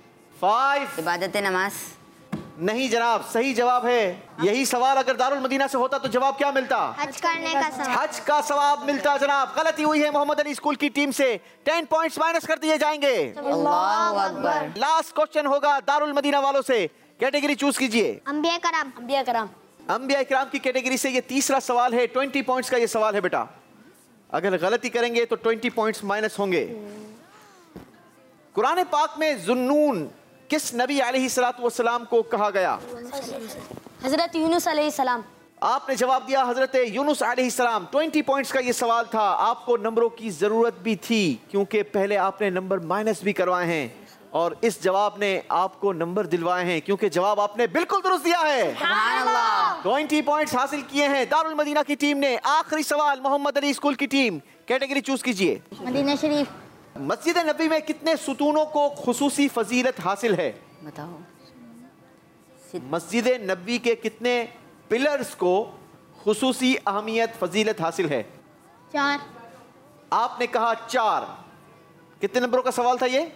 B: 5
C: इबादत नमाज।
B: नहीं जनाब, सही जवाब है। यही सवाल अगर दारुल मदीना से होता तो जवाब क्या मिलता?
G: हज करने का सवाब।
B: हज का सवाब मिलता जनाब। गलती हुई है मोहम्मद अली स्कूल की टीम से। 10 पॉइंट्स माइनस कर दिए जाएंगे।
C: अल्लाहु अकबर।
B: लास्ट क्वेश्चन होगा दारुल मदीना वालों से। कैटेगरी चूज कीजिए।
G: अंबिया कराम।
F: अंबिया कराम।
B: अंबिया इकराम की कैटेगरी से ये तीसरा सवाल है। 20 पॉइंट्स का ये सवाल है बेटा। अगर गलती करेंगे तो 20 पॉइंट्स माइनस होंगे। कुरान पाक में जुन्नून किस नबी अलैहिस्सलातु वस्सलाम को कहा गया?
F: हजरत यूनुस अलैहिस्सलाम।
B: आपने जवाब दिया हजरत यूनुस अलैहिस्सलाम। 20 पॉइंट्स का ये सवाल था। आपको नंबरों की जरूरत भी थी क्योंकि पहले आपने नंबर माइनस भी करवाए हैं और इस जवाब ने आपको नंबर दिलवाए हैं क्योंकि जवाब आपने बिल्कुल दुरुस्त दिया है। 20 पॉइंट्स हासिल किए हैं दारुल मदीना की टीम ने। आखिरी सवाल मोहम्मद अली स्कूल की टीम। कैटेगरी चूज कीजिए।
I: मदीना शरीफ।
B: मस्जिद नबी में कितने सुतूनों को खुसूसी फजीलत हासिल है?
C: बताओ।
B: मस्जिद नबी के कितने पिलर्स को खुसूसी अहमियत फजीलत हासिल है?
I: 4।
B: आपने कहा 4। कितने नंबरों का सवाल था ये?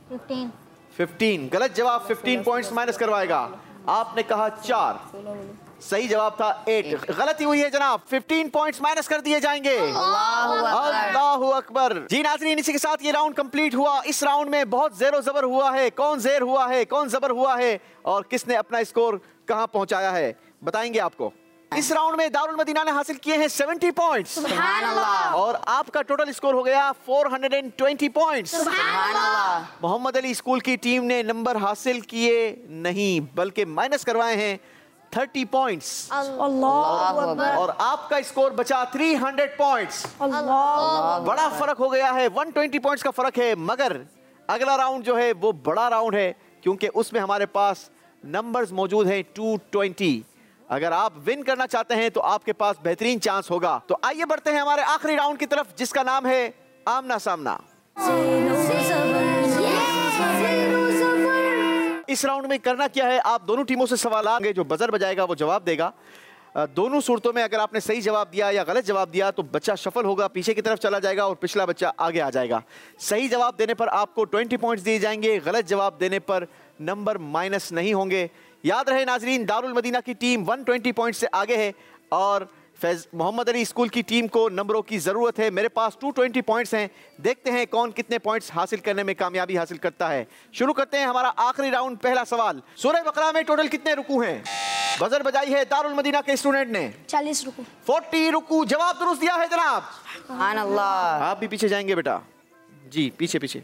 I: 15।
B: गलत जवाब। 15 पॉइंट्स माइनस करवाएगा। आपने कहा 4, सही जवाब था 8। गलती हुई है जनाब। 15 पॉइंट्स माइनस कर दिए जाएंगे। अल्लाहु अकबर। जी नाज़रीन, इसी के साथ ये राउंड कंप्लीट हुआ। इस राउंड में बहुत ज़ेर ज़बर हुआ है। कौन ज़ेर हुआ है, कौन ज़बर हुआ है और किसने अपना स्कोर कहां पहुंचाया है बताएंगे आपको। इस राउंड में दारुल मदीना ने हासिल किए हैं 70 पॉइंट्स।
C: सुभान अल्लाह।
B: और आपका टोटल स्कोर हो गया 420 पॉइंट्स।
C: सुभान अल्लाह।
B: मोहम्मद अली स्कूल की टीम ने नंबर हासिल किए नहीं बल्कि माइनस करवाए हैं 30 पॉइंट्स। और आपका स्कोर बचा 300 पॉइंट्स। बड़ा फर्क हो गया है। 120 पॉइंट्स का फर्क है। मगर अगला राउंड जो है वो बड़ा राउंड है क्योंकि उसमें हमारे पास नंबर्स मौजूद हैं 220। अगर आप विन करना चाहते हैं तो आपके पास बेहतरीन चांस होगा। तो आइए बढ़ते हैं हमारे आखिरी राउंड की तरफ जिसका नाम है आमना सामना। इस राउंड में करना क्या है, आप दोनों टीमों से सवाल आएंगे। जो बजर बजाएगा वो जवाब देगा। दोनों सूरतों में अगर आपने सही जवाब दिया या गलत जवाब दिया तो बच्चा शफल होगा, पीछे की तरफ चला जाएगा और पिछला बच्चा आगे आ जाएगा। सही जवाब देने पर आपको 20 पॉइंट्स दिए जाएंगे। गलत जवाब देने पर नंबर माइनस नहीं होंगे। याद रहे नाजरीन, दारुल मदीना की टीम 120 पॉइंट से आगे है और फैज मोहम्मद अली स्कूल की टीम को नंबरों की ज़रूरत है। मेरे पास 220 पॉइंट्स हैं। देखते हैं कौन कितने पॉइंट्स हासिल करने में कामयाबी हासिल करता है। शुरू करते हैं हमारा आखिरी राउंड। पहला सवाल, सूरह बकरा में टोटल कितने रुकू हैं? बजर बजाई है दारुल मदीना के स्टूडेंट ने।
E: 40 रुकू।
B: 40 रुकू। जवाब दुरुस्त दिया है जनाब।
C: सुभान अल्लाह।
B: आप भी पीछे जाएंगे बेटा जी, पीछे पीछे।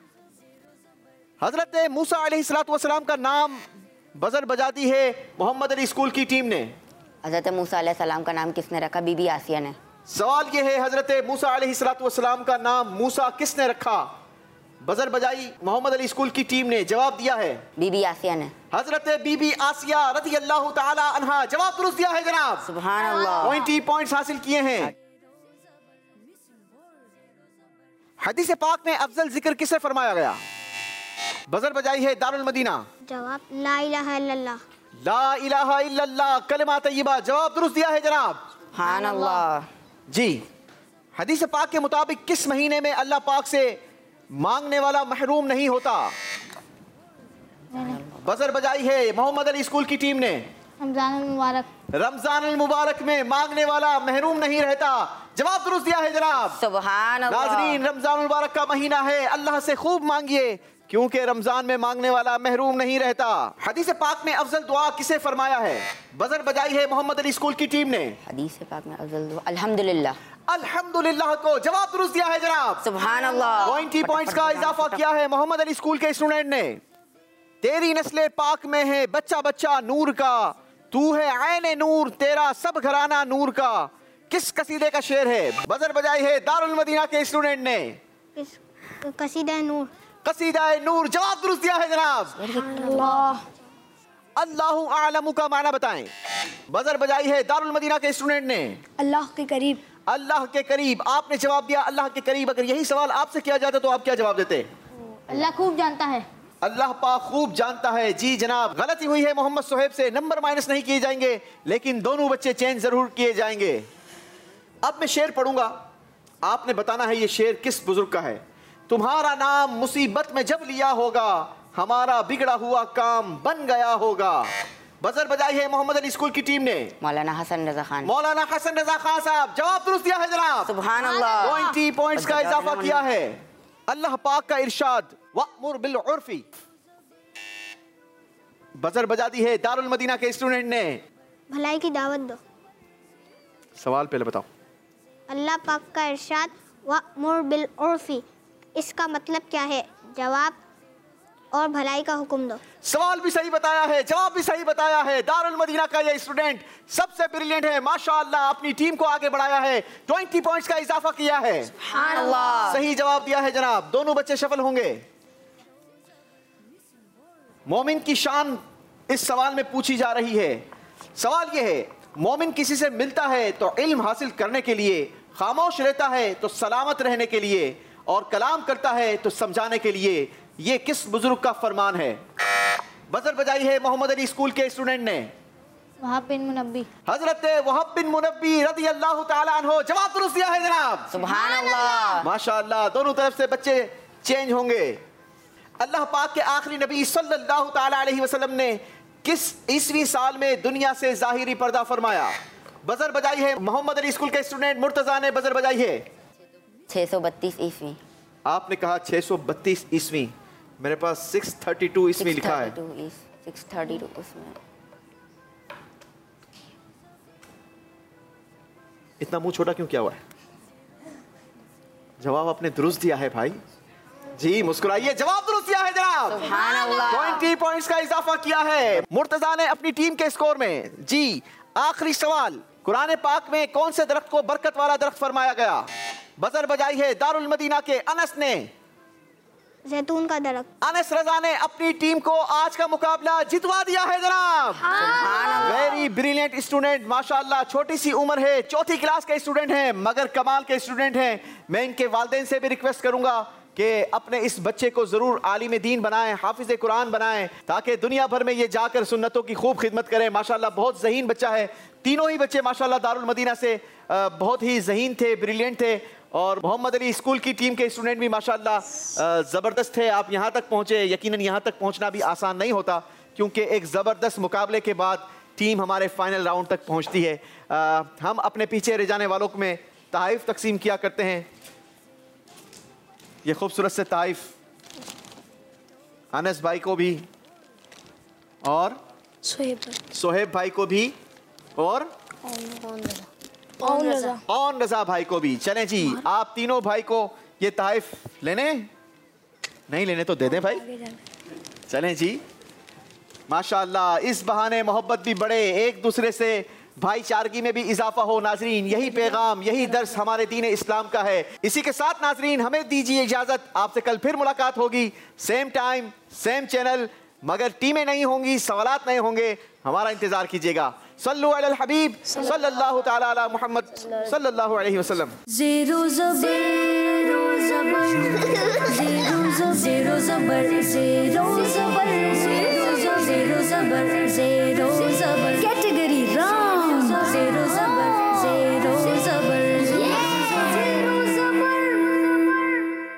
B: हजरत मूसा अलैहिस्सलातु वस्सलाम का नाम बजर बजाती है मोहम्मद अली स्कूल की टीम ने।
C: हजरत मूसा अलैहिस्सलाम का नाम किसने रखा? बीबी आसिया ने।
B: सवाल ये है, हजरत मूसा अलैहिस्सलातु वस्सलाम का नाम मूसा किसने रखा? बजर बजाई मोहम्मद अली स्कूल की टीम ने। जवाब दिया है
C: बीबी आसिया ने।
B: हजरत बीबी आसिया रज़ी अल्लाह ताला अन्हा। जवाब दुरुस्त दिया है जनाब।
C: सुभान अल्लाह।
B: 20 पॉइंट्स हासिल किए हैं। हदीस पाक में अफजल जिक्र किसे फरमाया गया? बजर बजाई है दारुल मदीना।
G: जवाब ला इलाहा इल्लल्लाह।
B: ला इलाहा इल्लल्लाह कलिमा तय्यबा। जवाब दुरुस्त दिया है जनाब।
C: सुभान अल्लाह।
B: जी, हदीस पाक के मुताबिक किस महीने में अल्लाह पाक से मांगने वाला महरूम नहीं होता? बजर बजाई है मोहम्मद अली स्कूल की टीम ने।
I: रमजान मुबारक।
B: रमजान मुबारक में मांगने वाला महरूम नहीं रहता। जवाब दुरुस्त दिया है जनाब।
C: सुभान अल्लाह।
B: नाज़रीन, रमजान मुबारक का महीना है, अल्लाह से खूब मांगिए क्योंकि रमजान में मांगने वाला महरूम नहीं रहता। हदीस पाक में अफजल दुआ किसे फरमाया है? बजर बजाई है मोहम्मद अली स्कूल की टीम ने।
C: हदीस पाक में अफजल दुआ अल्हम्दुलिल्लाह।
B: अल्हम्दुलिल्लाह को जवाब दुरुस्त दिया है जनाब।
C: सुभान अल्लाह।
B: 20 पॉइंट्स का इजाफा किया है मोहम्मद अली स्कूल के स्टूडेंट ने। तेरी नस्ले पाक में है बच्चा बच्चा नूर का, तू है ऐने नूर तेरा सब घराना नूर का। किस कसीदे का शेर है? बजर बजाई है दारुल मदीना के स्टूडेंट ने।
G: कसीदा नूर।
B: कसीदा नूर, जवाब दुरुस्त दिया है जनाब। अल्लाहु आलमु का माना बताएं। बजर बजाई है दारुल मदीना के स्टूडेंट ने।
E: अल्लाह के करीब।
B: अल्लाह के करीब, आपने जवाब दिया अल्लाह के करीब। अगर यही सवाल आपसे किया जाता तो आप क्या जवाब देते?
I: अल्लाह खूब जानता है।
B: अल्लाह पाक खूब जानता है। जी जनाब, गलती हुई है मोहम्मद सोहेब से, नंबर माइनस नहीं किए जाएंगे, लेकिन दोनों बच्चे चेंज जरूर किए जाएंगे। अब मैं शेर पढ़ूंगा, आपने बताना है ये शेर किस बुजुर्ग का है। तुम्हारा नाम मुसीबत में जब लिया होगा, हमारा बिगड़ा हुआ काम बन गया होगा। बजर बजाई है मोहम्मद अली स्कूल की टीम ने।
C: मौलाना हसन रजा खान।
B: मौलाना हसन रजा खान साहब, जवाब दुरुस्त दिया है जनाब।
C: सुभान अल्लाह।
B: 20 पॉइंट्स का इजाफा किया है। अल्लाह पाक का इरशाद वअमुर बिल उर्फी, बजर बजा दी है दारुल मदीना के स्टूडेंट ने।
G: भलाई की दावत दो।
B: सवाल पहले बताओ।
G: अल्लाह पाक का इरशाद वअमुर बिल उर्फी, इसका मतलब क्या है? जवाब और भलाई का हुक्म दो।
B: सवाल भी सही बताया है, जवाब भी सही बताया है। दारुल मदीना का ये स्टूडेंट सबसे ब्रिलियंट है माशाअल्लाह, अपनी टीम को आगे बढ़ाया है, 20 पॉइंट्स का इजाफा किया है।
C: सुभान अल्लाह।
B: सही जवाब दिया है जनाब। दोनों बच्चे सफल होंगे। मोमिन की शान इस सवाल में पूछी जा रही है। सवाल यह है, मोमिन किसी से मिलता है तो इल्म हासिल करने के लिए, खामोश रहता है तो सलामत रहने के लिए, और कलाम करता है तो समझाने के लिए। ये किस बुजुर्ग का फरमान है? बजर बजाई है मोहम्मद अली स्कूल के स्टूडेंट ने।
I: वहाब बिन मुनब्बी।
B: हजरत वहाब बिन मुनब्बी रज़ी अल्लाह ताला अन्हो, जवाब दुरुस्त दिया है जनाब।
C: सुभान अल्लाह।
B: माशाअल्लाह, दोनों तरफ से बच्चे चेंज होंगे। अल्लाह पाक के आखिरी नबी सल्लल्लाहु ताला अलैहि वसल्लम ने किस ईस्वी साल में दुनिया से जाहिरी पर्दा फरमाया? बजर बजाई है मोहम्मद अली स्कूल के स्टूडेंट मुर्तजा ने। बजर बजाई है
C: 632 ईस्वी।
B: आपने कहा 632 ईस्वी, मेरे पास 632 ईस्वी लिखा है।
C: 632 उसमें।
B: इतना मुंह छोटा क्यों किया हुआ है? जवाब आपने दुरुस्त दिया है भाई। जी मुस्कुराइए, जवाब दुरुस्त दिया है जनाब।
C: सुभान अल्लाह।
B: 20 पॉइंट्स का इजाफा किया है मुर्तजा ने अपनी टीम के स्कोर में। जी आखिरी सवाल, कुरान पाक में कौन से दरख्त को बरकत वाला दरख्त फरमाया गया? बजर बजाई है दारुल मदीना के अनस ने।
G: जैतून का दरख्त।
B: अनस रजा ने अपनी टीम को आज का मुकाबला जितवा दिया है जनाब। वेरी ब्रिलियंट स्टूडेंट माशाअल्लाह। छोटी सी उम्र है, चौथी क्लास के स्टूडेंट हैं, मगर कमाल के स्टूडेंट हैं। मैं इनके वालिदैन से भी रिक्वेस्ट करूंगा कि अपने इस बच्चे को जरूर आलिम दीन बनाएं, हाफिज कुरान बनाएं, ताकि दुनिया भर में ये जाकर सुन्नतों की खूब खिदमत करें। माशाअल्लाह बहुत ज़हीन बच्चा है। तीनों ही बच्चे माशाअल्लाह दारुल मदीना से बहुत ही ज़हीन थे, ब्रिलियंट थे। और मोहम्मद अली स्कूल की टीम के स्टूडेंट भी माशाअल्लाह ज़बरदस्त थे। आप यहाँ तक पहुँचे, यकीनन यहाँ तक पहुँचना भी आसान नहीं होता, क्योंकि एक ज़बरदस्त मुकाबले के बाद टीम हमारे फाइनल राउंड तक पहुँचती है। हम अपने पीछे रह जाने वालों में तहाइफ तकसीम किया करते हैं। ये खूबसूरत से तहाइफ अनस भाई को भी, और सोहेब भाई को भी, और ऑन रजा भाई को भी। चलें जी, आप तीनों भाई को ये तहाइफ लेने, नहीं लेने तो दे दें भाई। चलें जी, माशाअल्लाह इस बहाने मोहब्बत भी बढ़े, एक दूसरे से भाईचारगी में भी इजाफा हो। नाजरीन यही पैगाम, यही दर्स हमारे दीन इस्लाम का है। इसी के साथ नाजरीन हमें दीजिए इजाजत, आपसे कल फिर मुलाकात होगी, सेम टाइम सेम चैनल, मगर टीमें नहीं होंगी, सवालात नहीं होंगे, हमारा इंतजार कीजिएगा। सल्लु अलल हबीब सल्लल्लाहु तआला अला मुहम्मद सल्लल्लाहु अलैहि वसल्लम।
A: ज़ेरो ज़बर ज़ेरो ज़बर ज़ेरो ज़बर ज़ेरो ज़बर ज़ेरो ज़बर